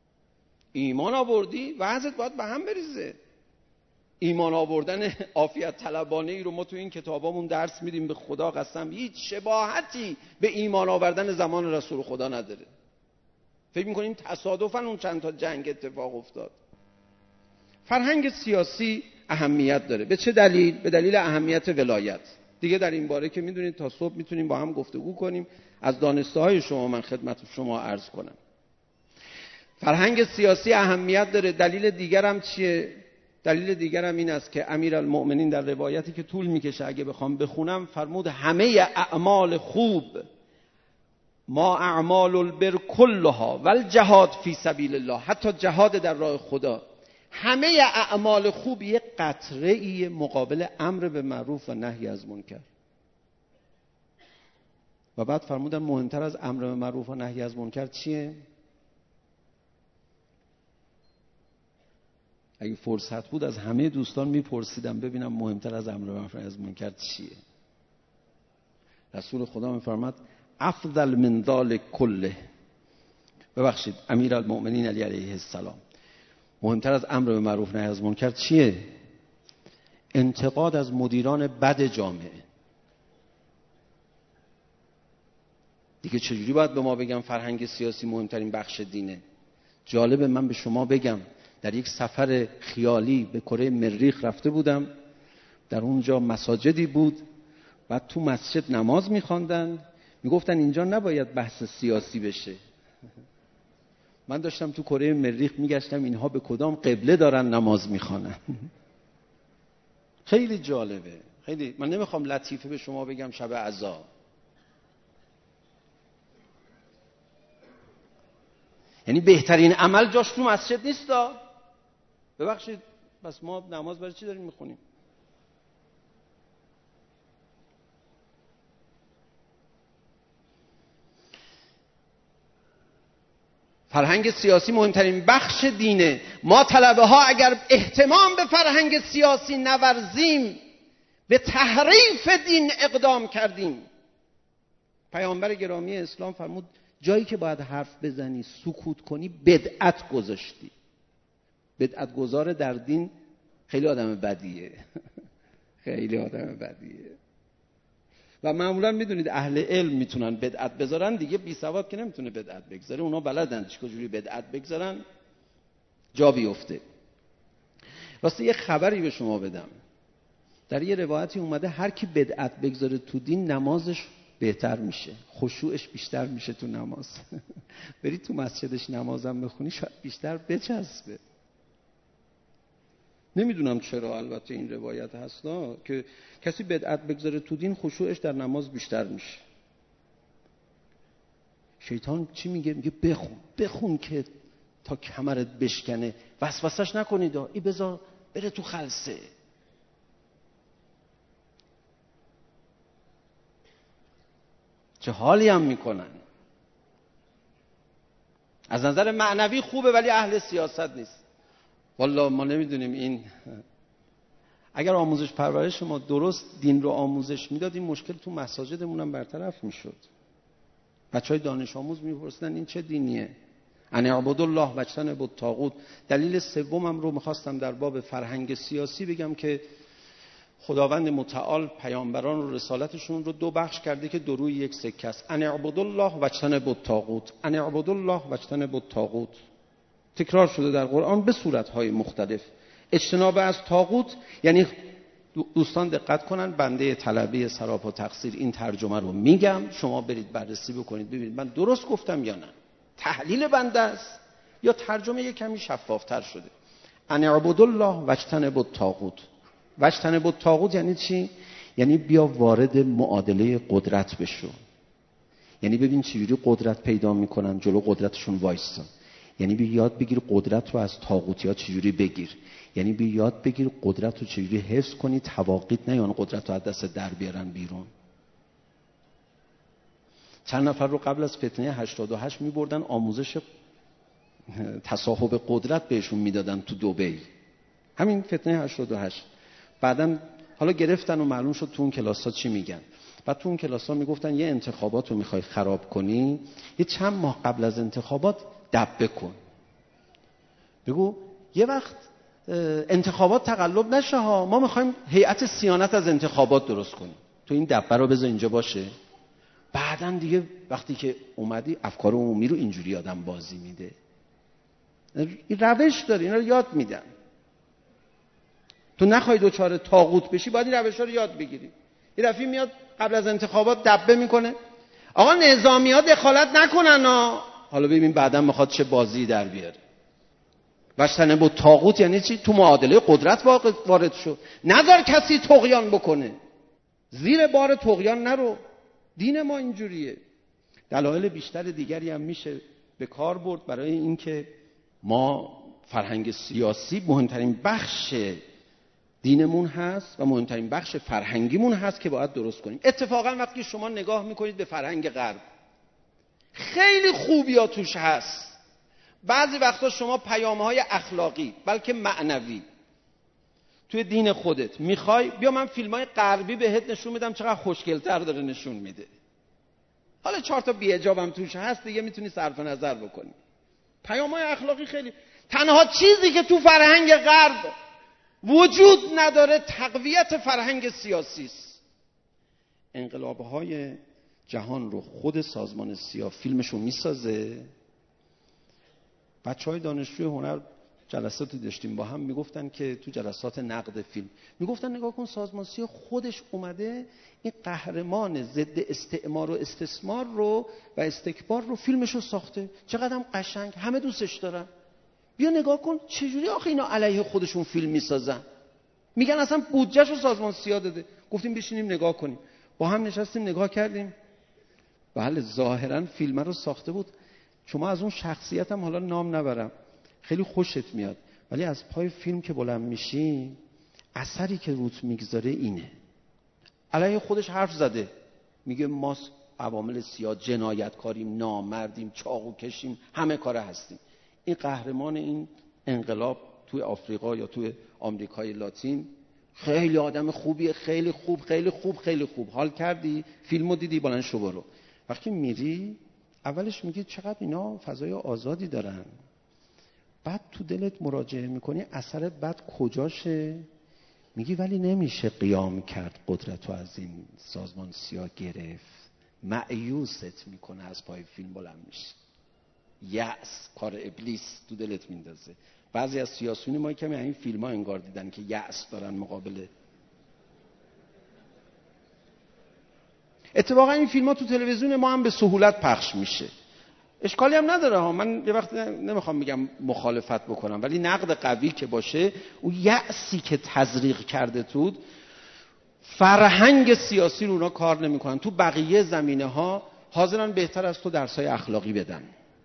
ایمان آوردی وضعت باید به هم بریزه. ایمان آوردن عافیت طلبانه ای رو ما تو این کتابامون درس میدیم، به خدا قسم هیچ شباهتی به ایمان آوردن زمان رسول خدا نداره. فکر میکنیم تصادفاً اون چند تا جنگ اتفاق افتاد. فرهنگ سیاسی اهمیت داره. به چه دلیل؟ به دلیل اهمیت ولایت. دیگه در این باره که میدونید تا صبح میتونیم با هم گفتگو کنیم. از دانسته های شما من خدمت شما عرض کنم. فرهنگ سیاسی اهمیت داره. دلیل دیگرم چیه؟ دلیل دیگرم این است که امیرالمؤمنین در روایتی که طول میکشه اگه بخوام بخونم فرمود همه اعمال خوب ما اعمال البر کلها والجهاد فی سبیل الله، حتی جهاد در راه خدا، همه اعمال خوب یک قطره‌ای مقابل امر به معروف و نهی از منکر. و بعد فرمودن مهمتر از امر به معروف و نهی از منکر چیه؟ اگه فرصت بود از همه دوستان میپرسیدم ببینم مهمتر از امر به معروف و نهی از منکر چیه. رسول خدا میفرماد افضل من ذلک کله، ببخشید امیرالمؤمنین علی علیه السلام، مهمتر از امر به معروف نهی از منکر چیه؟ انتقاد از مدیران بد جامعه. دیگه چجوری باید به ما بگم فرهنگ سیاسی مهمترین بخش دینه؟ جالبه من به شما بگم در یک سفر خیالی به کره مریخ رفته بودم، در اونجا مساجدی بود، بعد تو مسجد نماز میخواندن، میگفتن اینجا نباید بحث سیاسی بشه. من داشتم تو کره مریخ میگشتم اینها به کدام قبله دارن نماز میخوانن. خیلی جالبه، خیلی. من نمیخوام لطیفه به شما بگم شب عزا. یعنی بهترین عمل جاش تو مسجد نیستا. ببخشید بس ما نماز برای چی داریم میخونیم؟ فرهنگ سیاسی مهمترین بخش دینه. ما طلبه ها اگر اهتمام به فرهنگ سیاسی نورزیم، به تحریف دین اقدام کردیم. پیامبر گرامی اسلام فرمود جایی که باید حرف بزنی سکوت کنی بدعت گذاشتی. بدعت گذار در دین خیلی آدم بدیه. خیلی آدم بدیه. و معمولا میدونید اهل علم میتونن بدعت بذارن، دیگه بی سواد که نمیتونه بدعت بگذاره. اونا بلدن چجوری بدعت بگذارن جا بیفته. راستی یه خبری به شما بدم. در یه روایتی اومده هر کی بدعت بگذاره تو دین نمازش بهتر میشه، خشوعش بیشتر میشه تو نماز. بری تو مسجدش نمازم بخونی شاید بیشتر بچسبه. نمیدونم چرا، البته این روایت هستا که کسی بدعت بگذاره تو دین خشوعش در نماز بیشتر میشه. شیطان چی میگه؟ میگه بخون که تا کمرت بشکنه، وسوسش نکنید، ای بذار بره تو خلسه. چه حالی هم میکنن. از نظر معنوی خوبه ولی اهل سیاست نیست. والله ما نمیدونیم. این اگر آموزش پرورش ما درست دین رو آموزش میداد این مشکل تو مساجدمون هم برطرف میشد. بچهای دانش آموز میپرسیدن این چه دینیه؟ ان اعبدوا الله واجتنبوا الطاغوت. دلیل سومم رو میخواستم در باب فرهنگ سیاسی بگم که خداوند متعال پیامبران و رسالتشون رو دو بخش کرده که دو روی یک سکه است. ان اعبدوا الله واجتنبوا الطاغوت. ان اعبدوا الله واجتنبوا الطاغوت تکرار شده در قرآن به صورت‌های مختلف. اجتناب از طاغوت یعنی دوستان دقت کنن، بنده طلبه سراپا تقصیر این ترجمه رو میگم، شما برید بررسی بکنید ببینید من درست گفتم یا نه. تحلیل بنده است یا ترجمه یک کمی شفافتر شده. ان اعبدوا الله واجتنبوا الطاغوت. واجتنبوا الطاغوت یعنی چی؟ یعنی بیا وارد معادله قدرت بشو. یعنی ببین چجوری قدرت پیدا میکنن، جلو قدرتشون وایسا. یعنی بیا یاد بگیر قدرت رو از طاغوتی‌ها چجوری بگیر. یعنی بیا یاد بگیر قدرت رو چجوری حفظ کنی، تواقیت نیان قدرت رو از دست در بیارن بیرون. چند نفر رو قبل از فتنه 88 میبردن آموزش تصاحب قدرت بهشون میدادن تو دبی. همین فتنه 88 بعدن حالا گرفتن و معلوم شد تو اون کلاس‌ها چی میگن. بعد تو اون کلاس‌ها میگفتن یه انتخابات رو میخوای خراب کنی، یه چند ماه قبل از انتخابات دبه کن. بگو یه وقت انتخابات تقلب نشه ها، ما میخوایم هیئت صیانت از انتخابات درست کنیم، تو این دبه رو بذار اینجا باشه. بعدن دیگه وقتی که اومدی افکار عمومی رو اینجوری آدم بازی میده. این روش داره، اینا رو یاد میدن. تو نخوای دوچار طاغوت بشی باید این روش‌ها رو یاد بگیری. این رفیق میاد قبل از انتخابات دبه میکنه آقا نظامی‌ها دخالت نکنن ها. حالا ببین بعداً میخواد چه بازی در بیاره. واشتنه با طاغوت یعنی چی؟ تو معادله قدرت وارد شو، نذار کسی طغیان بکنه، زیر بار طغیان نرو. دین ما اینجوریه. دلایل بیشتر دیگری هم میشه به کار برد برای اینکه ما فرهنگ سیاسی مهمترین بخش دینمون هست و مهمترین بخش فرهنگیمون هست که باید درست کنیم. اتفاقا وقتی شما نگاه میکنید به فرهنگ غرب خیلی خوبیا توش هست. بعضی وقتا شما پیام‌های اخلاقی بلکه معنوی توی دین خودت میخوای، بیا من فیلم‌های غربی بهت نشون میدم چقدر خوشگل‌تر داره نشون میده. حالا 4 تا بی‌حجابم توش هست دیگه میتونی صرف نظر بکنی. پیام‌های اخلاقی خیلی. تنها چیزی که تو فرهنگ غرب وجود نداره تقویت فرهنگ سیاسی است. انقلاب‌های جهان رو خود سازمان سیا فیلمشو میسازه. بچهای دانشجوی هنر جلساتی داشتیم با هم، میگفتن که تو جلسات نقد فیلم میگفتن نگاه کن سازمان سیا خودش اومده این قهرمان ضد استعمار و استثمار رو و استکبار رو فیلمشو ساخته. چقدرم قشنگ، همه دوستش دارن. بیا نگاه کن چجوری آخه اینا علیه خودشون فیلم میسازن. میگن اصلا بودجهشو سازمان سیا داده. گفتیم بشینیم نگاه کنیم. با هم نشستیم نگاه کردیم. بله ظاهرا فیلم رو ساخته بود. شما از اون شخصیت هم حالا نام نبرم خیلی خوشت میاد، ولی از پای فیلم که بلند میشی اثری که روت میگذاره اینه. علیه خودش حرف زده، میگه ما عوامل سیاه جنایتکاریم، نامردیم، چاقو کشیم، همه کاره هستیم. این قهرمان این انقلاب توی آفریقا یا توی آمریکای لاتین خیلی آدم خوبیه، خیلی خوب خیلی خوب خیلی خوب. حال کردی فیلمو دیدی بلند شو برو. وقتی میری اولش میگی چقدر اینا فضای آزادی دارن، بعد تو دلت مراجعه میکنی اثر بد کجاشه، میگی ولی نمیشه قیام کرد قدرت رو از این سازمان سیا گرفت. مأیوست میکنه، از پای فیلم بلند میشه. یأس، کار ابلیس تو دلت میندازه. بعضی از سیاسیون ما کمی این فیلم ها انگار دیدن که یأس دارن مقابل. اتفاقا این فیلم ها تو تلویزیون ما هم به سهولت پخش میشه، اشکالی هم نداره ها. من یه وقت نمیخوام بگم مخالفت بکنم، ولی نقد قوی که باشه، اون یأسی که تزریق کرده تو فرهنگ سیاسی رو اونا کار نمیکنن. تو بقیه زمینه ها حاضرن بهتر از تو درسای اخلاقی بدن.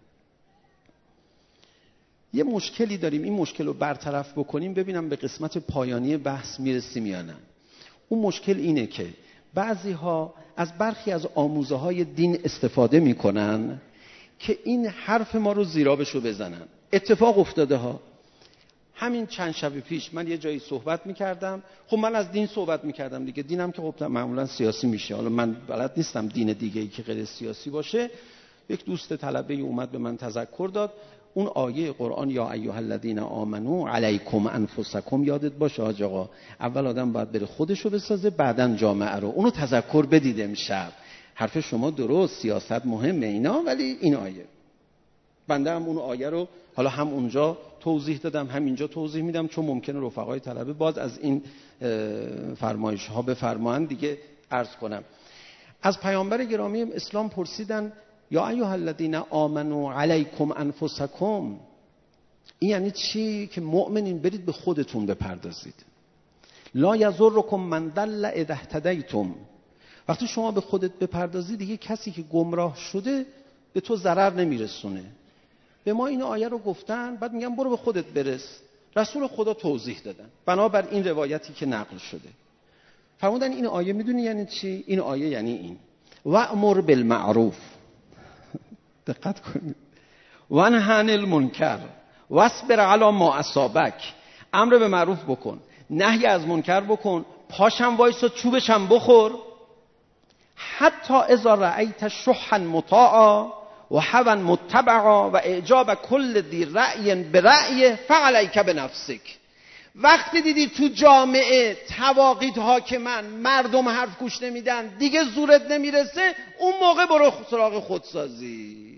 یه مشکلی داریم، این مشکل رو برطرف بکنیم ببینم به قسمت پایانی بحث میرسیم یا نه. اون مشکل اینه که بعضی ها از برخی از آموزه های دین استفاده میکنن که این حرف ما رو زیرابشو بزنن. اتفاق افتاده ها. همین چند شب پیش من یه جایی صحبت میکردم. خب من از دین صحبت میکردم دیگه، دینم که خب معمولا سیاسی میشه. حالا من بلد نیستم دین دیگه ای که غیر سیاسی باشه. یک دوست طلبه اومد به من تذکر داد اون آیه قرآن یا ایها الذین آمنو علیکم انفسکم یادت باشه حاج آقا، اول آدم باید بره خودشو بسازه بعدن جامعه رو. اونو تذکر بدید امشب. حرف شما درست، سیاست مهمه اینا، ولی این آیه بنده هم اون آیه رو حالا هم اونجا توضیح دادم هم اینجا توضیح میدم، چون ممکنه رفقای طلبه باز از این فرمایش ها بفرمایند دیگه عرض کنم. از پیامبر گرامی اسلام پرسیدن یا ایها الذین آمنو علیکم انفسکم، این یعنی چی؟ که مؤمنین برید به خودتون بپردازید. لا یضرکم من ضل اذا اهتدیتم، وقتی شما به خودت بپردازی دیگه کسی که گمراه شده به تو ضرر نمیرسونه. به ما این آیه رو گفتن، بعد میگن برو به خودت برس. رسول خدا توضیح دادن بنابر این روایتی که نقل شده. فرمودن این آیه میدونی یعنی چی؟ این آیه یعنی این وأمر بالمعروف، دقت کنید، ونهی عن المنکر واصبر علی ما اصابک، امر به معروف بکن، نهی از منکر بکن، پاشم وایسا چوبشم بخور. حتی اذا رأیت شحا مطاعا و هوا متبعا و اعجاب کل ذی رأی برأی فعلیک بنفسک. وقتی دیدی تو جامعه تواقیت حاکمن، مردم حرف گوش نمیدن، دیگه زورت نمیرسه، اون موقع برو سراغ خودسازی.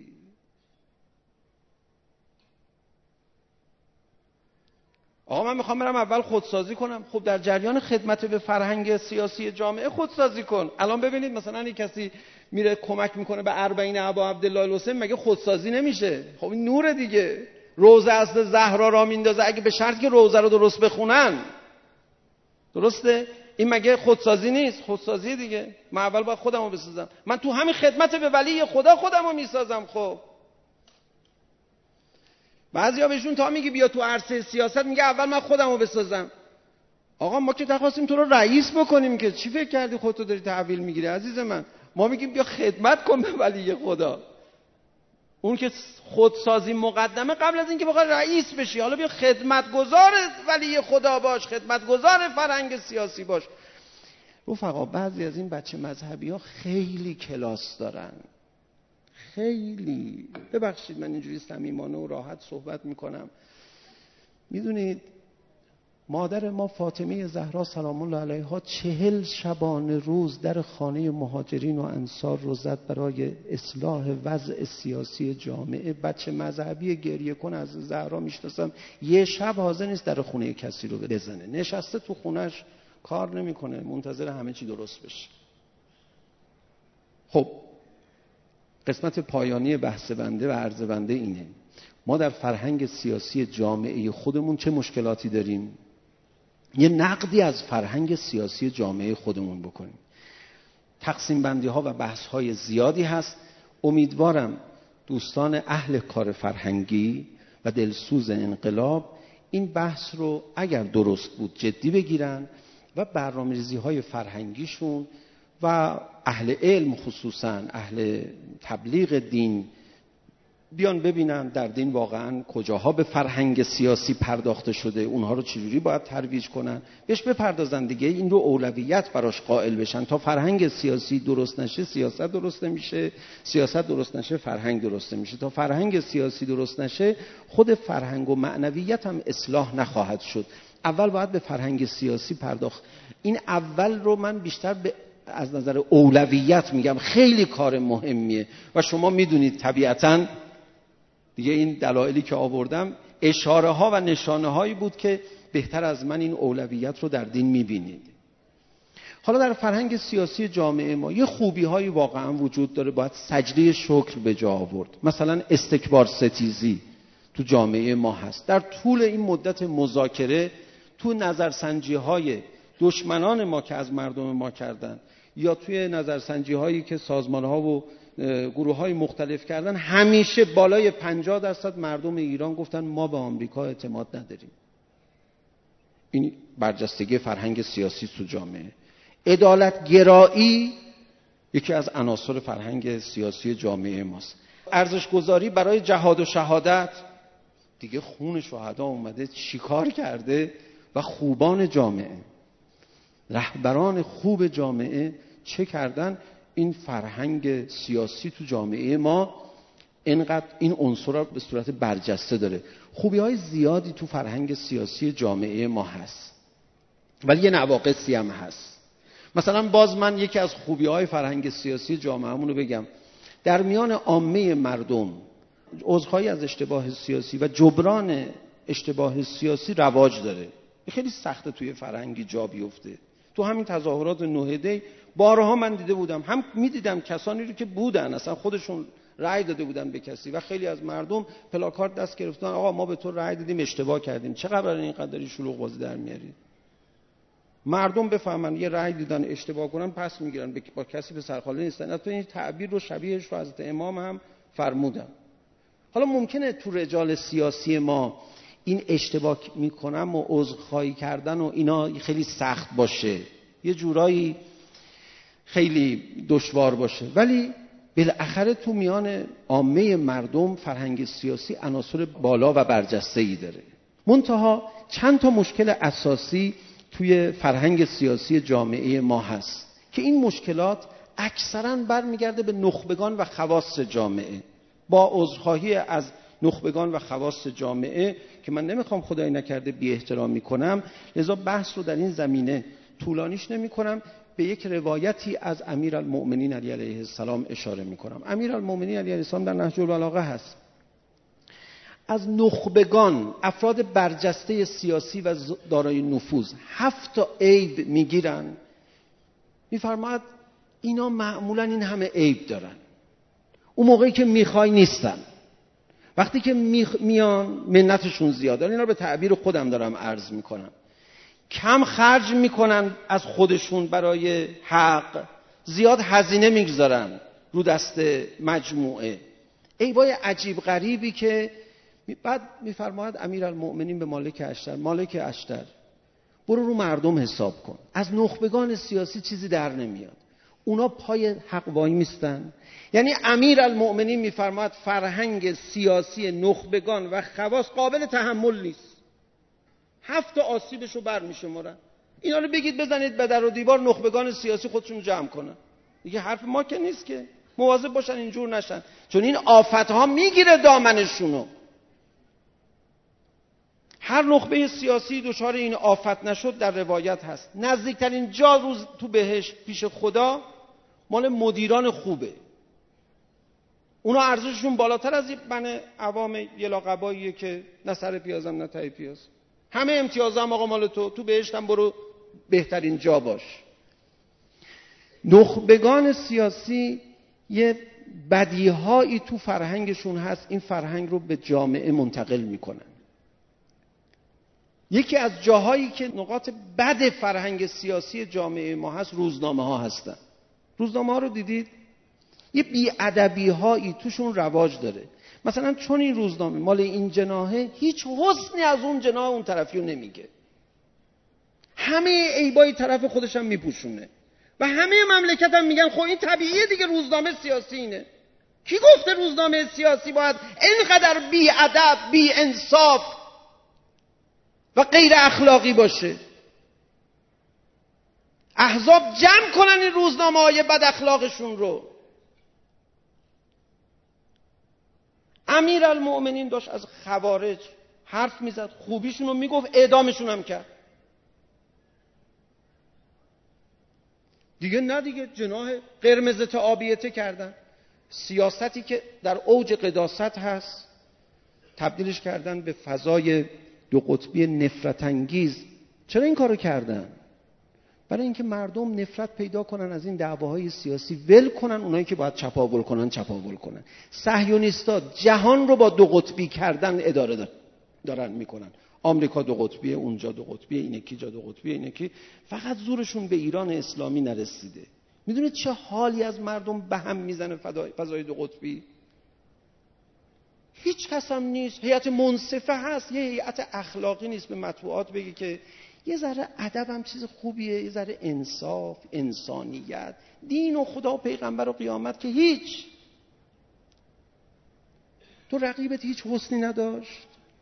آقا من میخوام برم اول خودسازی کنم. خب در جریان خدمت به فرهنگ سیاسی جامعه خودسازی کن. الان ببینید مثلا یک کسی میره کمک میکنه به اربعین ابا عبدالله الحسین، مگه خودسازی نمیشه؟ خب این نور دیگه. روزه اصل زهرا را میندازه، اگه به شرطی که روزه رو درست بخونن. درسته؟ این مگه خودسازی نیست؟ خودسازی دیگه. من اول باید خودمو بسازم. من تو همین خدمت به ولی خدا خودمو میسازم. خب بعضیا بهشون تا میگی بیا تو عرصه سیاست، میگه اول من خودمو بسازم. آقا ما که تخواستیم تو رو رئیس بکنیم، که چی فکر کردی خودتو داری تحویل میگیری عزیز من؟ ما میگیم بیا خدمت کن به ولی خدا. اون که خودسازی مقدمه قبل از اینکه بخوای رئیس بشی. حالا بیا خدمتگزار ولی خدا باش، خدمتگزار فرهنگ سیاسی باش. رفقا بعضی از این بچه مذهبی ها خیلی کلاس دارن، خیلی. ببخشید من اینجوری صمیمانه و راحت صحبت میکنم. میدونید مادر ما فاطمه زهرا سلام الله علیها 40 شبانه روز در خانه مهاجرین و انصار رو زد برای اصلاح وضع سیاسی جامعه. بچه مذهبی گریه کن از زهرا میشناسم، یه شب حاضر نیست در خونه کسی رو بزنه، نشسته تو خونش کار نمیکنه، منتظر همه چی درست بشه. خب قسمت پایانی بحث بنده و عرض بنده اینه: ما در فرهنگ سیاسی جامعه خودمون چه مشکلاتی داریم؟ یه نقدی از فرهنگ سیاسی جامعه خودمون بکنیم. تقسیم بندی ها و بحث های زیادی هست. امیدوارم دوستان اهل کار فرهنگی و دلسوز انقلاب این بحث رو اگر درست بود جدی بگیرن و برنامه‌ریزی های فرهنگیشون و اهل علم خصوصا اهل تبلیغ دین بیان ببینن در دین واقعا کجاها به فرهنگ سیاسی پرداخته شده، اونها رو چجوری باید ترویج کنن، بهش بپردازن دیگه، این رو اولویت براش قائل بشن. تا فرهنگ سیاسی درست نشه سیاست درست نمیشه، سیاست درست نشه فرهنگ درست نمیشه، تا فرهنگ سیاسی درست نشه خود فرهنگ و معنویت هم اصلاح نخواهد شد. اول باید به فرهنگ سیاسی پرداخت. این اول رو من بیشتر از نظر اولویت میگم، خیلی کار مهمیه و شما میدونید طبیعتاً دیگه این دلایلی که آوردم اشاره ها و نشانه هایی بود که بهتر از من این اولویت رو در دین میبینید. حالا در فرهنگ سیاسی جامعه ما یه خوبی هایی واقعا وجود داره، باید سجده شکر به جا آورد. مثلا استکبار ستیزی تو جامعه ما هست. در طول این مدت مذاکره تو نظرسنجی های دشمنان ما که از مردم ما کردن یا توی نظرسنجی هایی که سازمان ها و گروه های مختلف کردن، همیشه بالای 50% مردم ایران گفتن ما به آمریکا اعتماد نداریم. این برجستگی فرهنگ سیاسی تو جامعه. عدالت گرایی یکی از عناصر فرهنگ سیاسی جامعه ماست. ارزش گذاری برای جهاد و شهادت، دیگه خون شهدا اومده چیکار کرده و خوبان جامعه، رهبران خوب جامعه چه کردن؟ این فرهنگ سیاسی تو جامعه ما اینقدر این عنصر رو به صورت برجسته داره. خوبی های زیادی تو فرهنگ سیاسی جامعه ما هست، ولی یه نواقصی هم هست. مثلا باز من یکی از خوبی های فرهنگ سیاسی جامعه‌مون رو بگم: در میان عامه مردم عذرخواهی از اشتباه سیاسی و جبران اشتباه سیاسی رواج داره. خیلی سخته توی فرهنگی جا بیفته. تو همین تظاهرات 9 دی بارها من دیده بودم، هم میدیدم کسانی رو که بودن اصلا خودشون رأی داده بودن به کسی و خیلی از مردم پلاکارد دست گرفتن: آقا ما به تو رأی دادیم اشتباه کردیم، چقدر اینقدر شلوغ بازی در میاری؟ مردم بفهمن یه رأی دیدن اشتباه کنن پس میگیرن، با کسی به سرخاله نیستن. حتی این تعبیر رو شبیهش رو حضرت امام هم فرمودن. حالا ممکنه تو رجال سیاسی ما این اشتباه میکنم و عذرخواهی کردن و اینا خیلی سخت باشه، یه جورایی خیلی دشوار باشه، ولی بالاخره تو میان عامه مردم فرهنگ سیاسی عناصر بالا و برجسته‌ای داره. منتها چند تا مشکل اساسی توی فرهنگ سیاسی جامعه ما هست که این مشکلات اکثراً برمیگرده به نخبگان و خواص جامعه. با عذرخواهی از نخبگان و خواص جامعه که من نمیخوام خدای نکرده بی احترامی کنم، لذا بحث رو در این زمینه طولانیش نمی کنم. به یک روایتی از امیرالمؤمنین علی علیه السلام اشاره می کنم. امیرالمؤمنین علی علیه السلام در نهج البلاغه هست. از نخبگان، افراد برجسته سیاسی و دارای نفوذ 7 تا عیب میگیرن، میفرماید اینا معمولا این همه عیب دارن. اون موقعی که میخوای نیستن، وقتی که میان منتشون زیاده. اینا رو به تعبیر خودم دارم عرض میکنم. کم خرج میکنن از خودشون برای حق، زیاد هزینه میگذارن رو دست مجموعه. عیبای عجیب غریبی که بعد میفرماید امیرالمؤمنین به مالک اشتر، مالک اشتر برو رو مردم حساب کن. از نخبگان سیاسی چیزی در نمیاد، اونا پای حق وای میستن. یعنی امیرالمؤمنین میفرماید فرهنگ سیاسی نخبگان و خواص قابل تحمل نیست. 7 آسیبشو برمیشمارن. اینا رو بگید بزنید به در و دیوار، نخبگان سیاسی خودشون جمع کنن. دیگه حرف ما که نیست که. مواظب باشن اینجور نشن، چون این آفتها میگیره دامنشونو. هر نخبه سیاسی دچار این آفت نشد در روایت هست. نزدیکترین جا روز تو بهشت پیش خدا مال مدیران خوبه. اونا ارزششون بالاتر از من عوام یلاقباییه که نه سر پیازم نه ته پیاز. همه امتیازم آقا مال تو بهشتم برو بهترین جا باش. نخبگان سیاسی یه بدیهایی تو فرهنگشون هست، این فرهنگ رو به جامعه منتقل میکنن. یکی از جاهایی که نقاط بد فرهنگ سیاسی جامعه ما هست روزنامه ها هستن. روزنامه ها رو دیدید؟ یه بی‌ادبی هایی توشون رواج داره. مثلا چون این روزنامه مال این جناحه، هیچ حسنی از اون جناح اون طرفیو نمیگه. همه عیبای طرف خودش هم میپوشونه و همه مملکت هم میگن خب این طبیعیه دیگه، روزنامه سیاسی اینه. کی گفته روزنامه سیاسی باید اینقدر بی‌ادب، بی‌انصاف و غیر اخلاقی باشه؟ احزاب جمع کنن این روزنامه‌های بد اخلاقشون رو. امیرالمؤمنین داشت از خوارج حرف میزد، خوبیشون رو میگفت، اعدامشون هم کرد. دیگه نه دیگه، جناح قرمز تعابیته کردن. سیاستی که در اوج قداست هست تبدیلش کردن به فضای دو قطبی نفرت انگیز. چرا این کارو کردن؟ برای اینکه مردم نفرت پیدا کنن از این دعواهای سیاسی، ول کنن اونایی که باید چپاول کنن چپاول کنن. صهیونیستا جهان رو با دو قطبی کردن اداره دارن میکنن. آمریکا دو قطبیه، اونجا دو قطبیه، این یکی جا دو قطبیه، این یکی. فقط زورشون به ایران اسلامی نرسیده. میدونید چه حالی از مردم به هم میزنه فضای دو قطبی؟ هیچ کس هم نیست، هیئت منصفه هست، یه هیئت اخلاقی نیست به مطبوعات بگی که یه ذره ادب هم چیز خوبیه، یه ذره انصاف، انسانیت، دین و خدا و پیغمبر و قیامت، که هیچ. تو رقیبت هیچ حسنی نداشت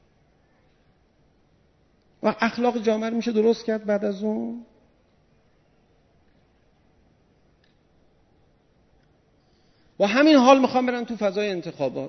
و اخلاق جامعه رو میشه درست کرد بعد از اون؟ و همین حال میخوام برن تو فضای انتخابات.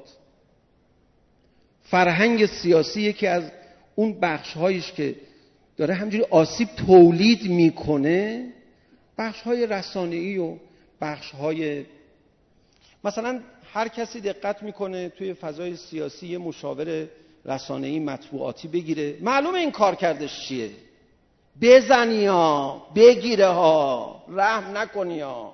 فرهنگ سیاسی یکی از اون بخش‌هایش که داره همجوری آسیب تولید میکنه، بخش‌های رسانه‌ای و بخش‌های، مثلا هر کسی دقت میکنه توی فضای سیاسی یه مشاور رسانه‌ای مطبوعاتی بگیره، معلومه این کار کردش چیه. بزنی ها، بگیره ها، رحم نکنی ها.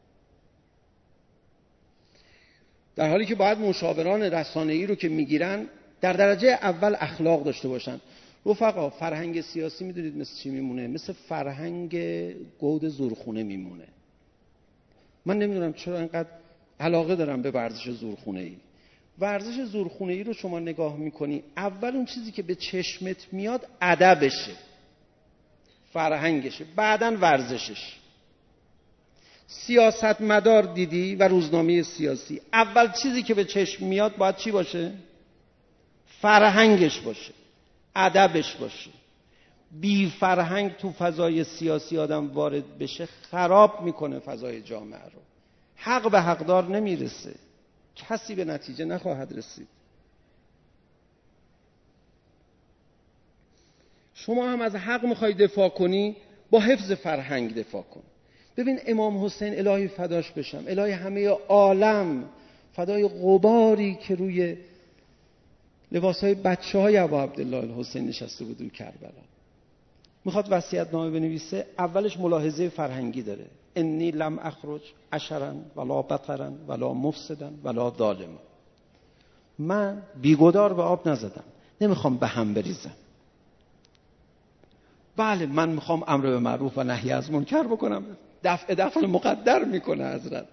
در حالی که باید مشاوران رسانه‌ای رو که میگیرن در درجه اول اخلاق داشته باشن. رفقا فرهنگ سیاسی میدونید مثل چی میمونه؟ مثل فرهنگ گود زورخونه میمونه. من نمیدونم چرا اینقدر علاقه دارم به ورزش زورخونه‌ای. ورزش زورخونه‌ای رو شما نگاه میکنی، اول اون چیزی که به چشمت میاد ادبشه، فرهنگشه، بعدن ورزشش. سیاستمدار دیدی و روزنامه سیاسی، اول چیزی که به چشم میاد باید چی باشه؟ فرهنگش باشه، ادبش باشه. بی فرهنگ تو فضای سیاسی آدم وارد بشه خراب میکنه فضای جامعه رو. حق به حقدار نمیرسه. کسی به نتیجه نخواهد رسید. شما هم از حق میخوای دفاع کنی، با حفظ فرهنگ دفاع کن. ببین امام حسین الهی فداش بشم، الهی همه عالم فدای غباری که روی لباسهای بچه‌های ابا عبدالله الحسین نشسته بود روی کربلا. میخواد وصیت‌نامه بنویسه، اولش ملاحظه فرهنگی داره: انی لم اخرج عشرا ولا بطرا ولا مفسدا ولا ظالما. من بیگدار به آب نزدم، نمیخوام به هم بریزم. بله من میخوام امر به معروف و نهی از منکر بکنم، دفع مقدر میکنه حضرت،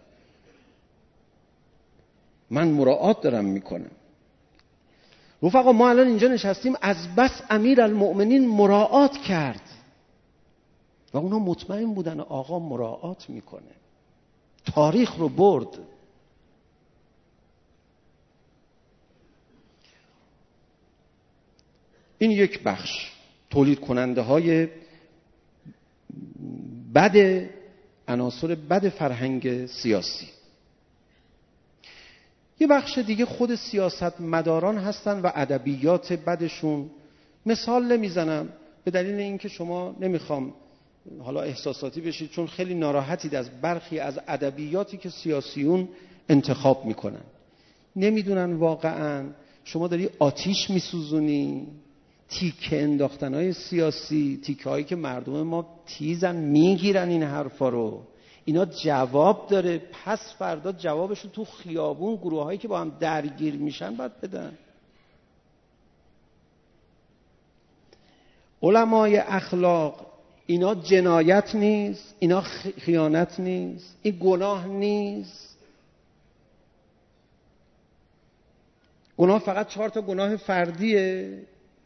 من مراعات دارم میکنم. رفقا ما الان اینجا نشستیم از بس امیرالمؤمنین مراعات کرد و اونا مطمئن بودن آقا مراعات میکنه، تاریخ رو برد. این یک بخش تولید کننده های بد، عناصر بد فرهنگ سیاسی. یه بخش دیگه خود سیاست مداران هستن و ادبیات بدشون. مثال نمیزنم به دلیل اینکه شما نمیخوام حالا احساساتی بشید، چون خیلی ناراحتید از برخی از ادبیاتی که سیاسیون انتخاب میکنن. نمیدونن واقعا شما داری آتیش میسوزونی. تیکه انداختنهای سیاسی، تیکه هایی که مردم ما تیزن میگیرن این حرفا رو، اینا جواب داره. پس فردا جوابشو تو خیابون گروه هایی که با هم درگیر میشن باید بدن. علمای اخلاق، اینا جنایت نیست، اینا خیانت نیست، این گناه نیست. گناه فقط 4 تا گناه فردیه.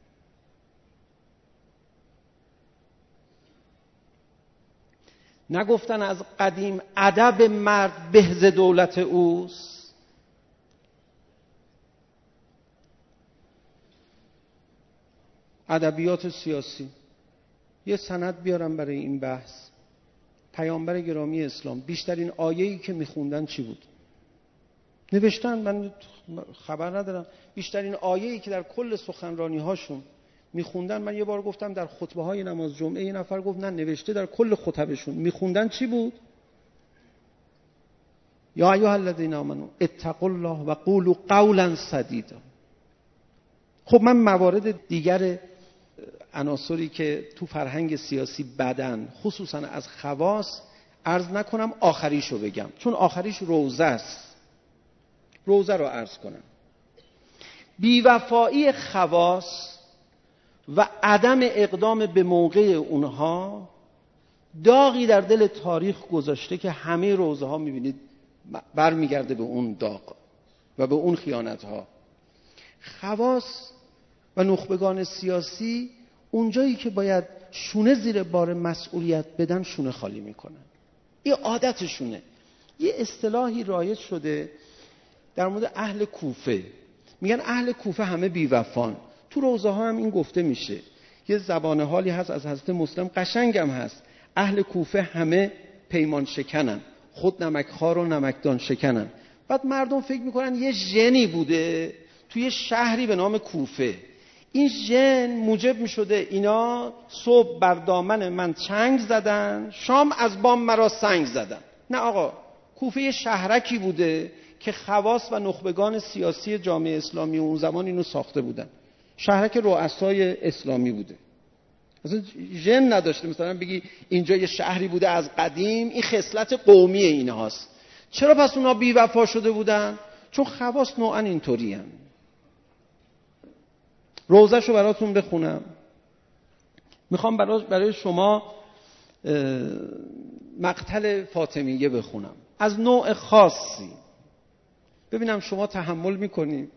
نگفتن از قدیم ادب مرد به ز دولت اوست؟ ادبیات سیاسی. یه سند بیارم برای این بحث. پیامبر گرامی اسلام بیشترین آیه‌ای که میخوندن چی بود؟ نوشتن، من خبر ندارم. بیشترین آیه‌ای که در کل سخنرانی هاشون میخوندن، من یه بار گفتم در خطبه های نماز جمعه، یه نفر گفت نه نوشته در کل خطبشون میخوندن چی بود؟ یا ایها الذین آمنوا اتقوا الله و قولوا قولا سدیدا. خب من موارد دیگر عناصری که تو فرهنگ سیاسی بدن، خصوصا از خواص، عرض نکنم، آخریشو بگم، چون آخریش روزه است. روزه رو عرض کنم. بیوفایی خواص و عدم اقدام به موقع اونها داغی در دل تاریخ گذاشته که همه روزه ها میبینید برمیگرده به اون داغ و به اون خیانت ها. خواص و نخبگان سیاسی اونجایی که باید شونه زیر بار مسئولیت بدن شونه خالی میکنن. این عادتشونه. یه اصطلاحی رایج شده در مورد اهل کوفه، میگن اهل کوفه همه بیوفان. تو روزه ها هم این گفته میشه. یه زبان حالی هست از حضرت مسلم، قشنگم هست: اهل کوفه همه پیمان شکنن، خود نمکخوار و نمکدان شکنن. بعد مردم فکر میکنن یه ژنی بوده توی شهری به نام کوفه، این ژن موجب میشده اینا صبح بر دامن من چنگ زدن، شام از بام مرا سنگ زدن. نه آقا، کوفه یه شهرکی بوده که خواص و نخبگان سیاسی جامعه اسلامی اون زمان اینو ساخته بودن. شهرک رؤسای اسلامی بوده، اصلا ژن نداشته. مثلا بگی اینجا یه شهری بوده از قدیم، این خصلت قومی اینهاست. چرا پس اونا بی وفا شده بودن؟ چون خواص نوعا اینطوری هن. روزه‌شو براتون بخونم. میخوام برای شما مقتل فاطمیه بخونم از نوع خاصی، ببینم شما تحمل میکنید.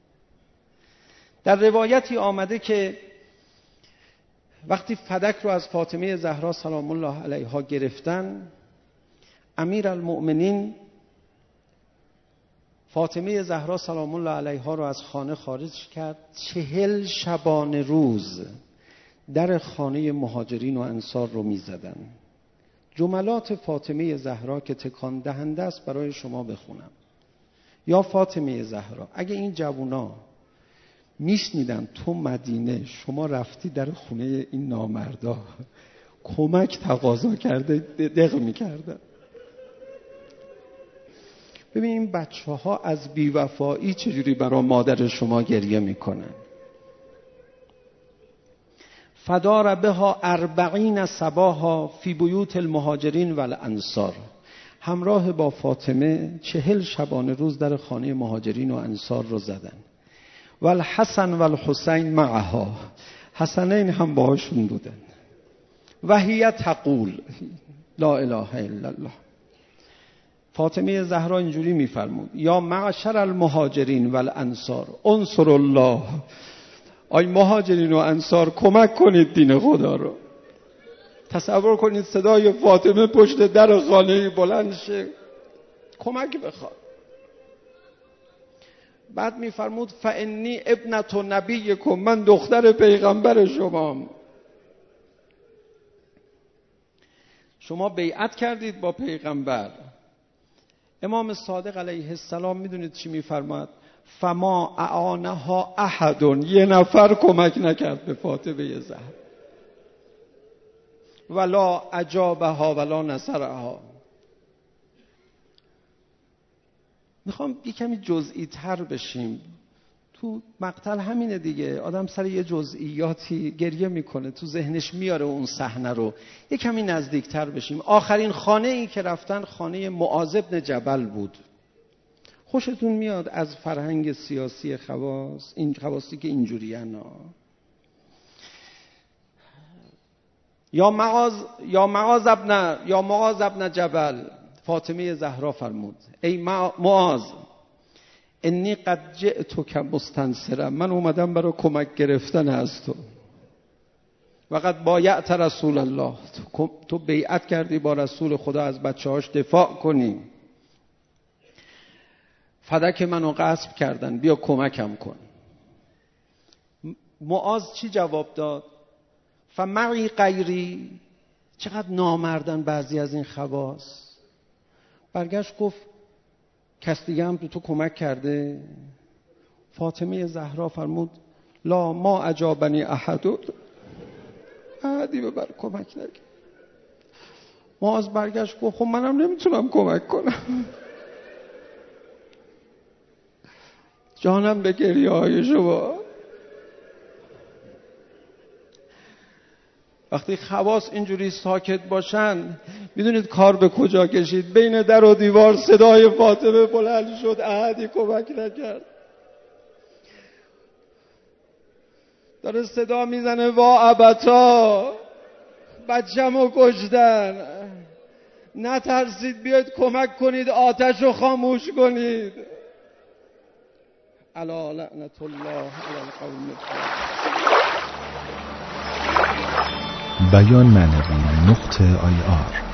در روایتی آمده که وقتی فدک رو از فاطمه زهرا سلام الله علیها گرفتن، امیرالمؤمنین فاطمه زهرا سلام الله علیها رو از خانه خارج کرد. 40 شبانه روز در خانه مهاجرین و انصار رو میزدن. جملات فاطمه زهرا که تکان دهنده است برای شما بخونم. یا فاطمه زهرا اگه این جوونا میشنیدن تو مدینه شما رفتی در خونه این نامردا کمک تقاضا کرده دق میکردن. ببین این بچه ها از بیوفایی چجوری برای مادر شما گریه میکنن. فدار بها 40 صباحا فی بیوت المهاجرین و الانصار. همراه با فاطمه 40 شبانه روز در خانه مهاجرین و انصار رو زدن. و الحسن و الحسین معها، حسنین هم باهاشون بودن. و هی تقول لا اله الا الله. فاطمه زهرا اینجوری میفرمود یا معشر المهاجرین و الانصار انصر الله. آی مهاجرین و انصار کمک کنید دین خدا رو. تصور کنید صدای فاطمه پشت در خانه بلند شه کمک بخواد. بعد میفرمود فانی ابنت نبیکم، من دختر پیغمبر شما بیعت کردید با پیغمبر. امام صادق علیه السلام میدونید چی میفرماد؟ فما اعانها احد، یه نفر کمک نکرد به فاطمه زهرا. ولا اجابها ولا نصرها. میخوام یه کمی جزئی تر بشیم. تو مقتل همینه دیگه، آدم سر یه جزئیاتی گریه میکنه، تو ذهنش میاره اون صحنه رو. یه کمی نزدیکتر بشیم. آخرین خانه ای که رفتن خانه معاذ بن جبل بود. خوشتون میاد از فرهنگ سیاسی خواص؟ این خواصی که اینجوری هن. یا معاذ ابن جبل، فاطمه زهرا فرمود ای معاذ انی قد جئتک مستنصرا، من اومدم برای کمک گرفتن از تو. و قد بایعت رسول الله، تو بیعت کردی با رسول خدا از بچه‌هاش دفاع کنی. فدک منو غصب کردن، بیا کمکم کن. معاذ چی جواب داد؟ فمعی غیری. چقدر نامردن بعضی از این خواص. برگشت گفت کس دیگه هم تو کمک کرده؟ فاطمه زهرا فرمود لا ما اجابنی احد، احدی به بر کمک نکرد. معاذ برگشت گفت خب منم نمیتونم کمک کنم. جانم به گریه های شما. وقتی خواص اینجوری ساکت باشن میدونید کار به کجا کشید؟ بین در و دیوار صدای فاطمه بلند شد، احدی کمک نکرد. داره صدا میزنه وا ابتا، بچه‌مو کشتن، نترسید بیاید کمک کنید، آتش رو خاموش کنید. الا لعنت الله علی القوم الظالمین. بیان معنوی .ir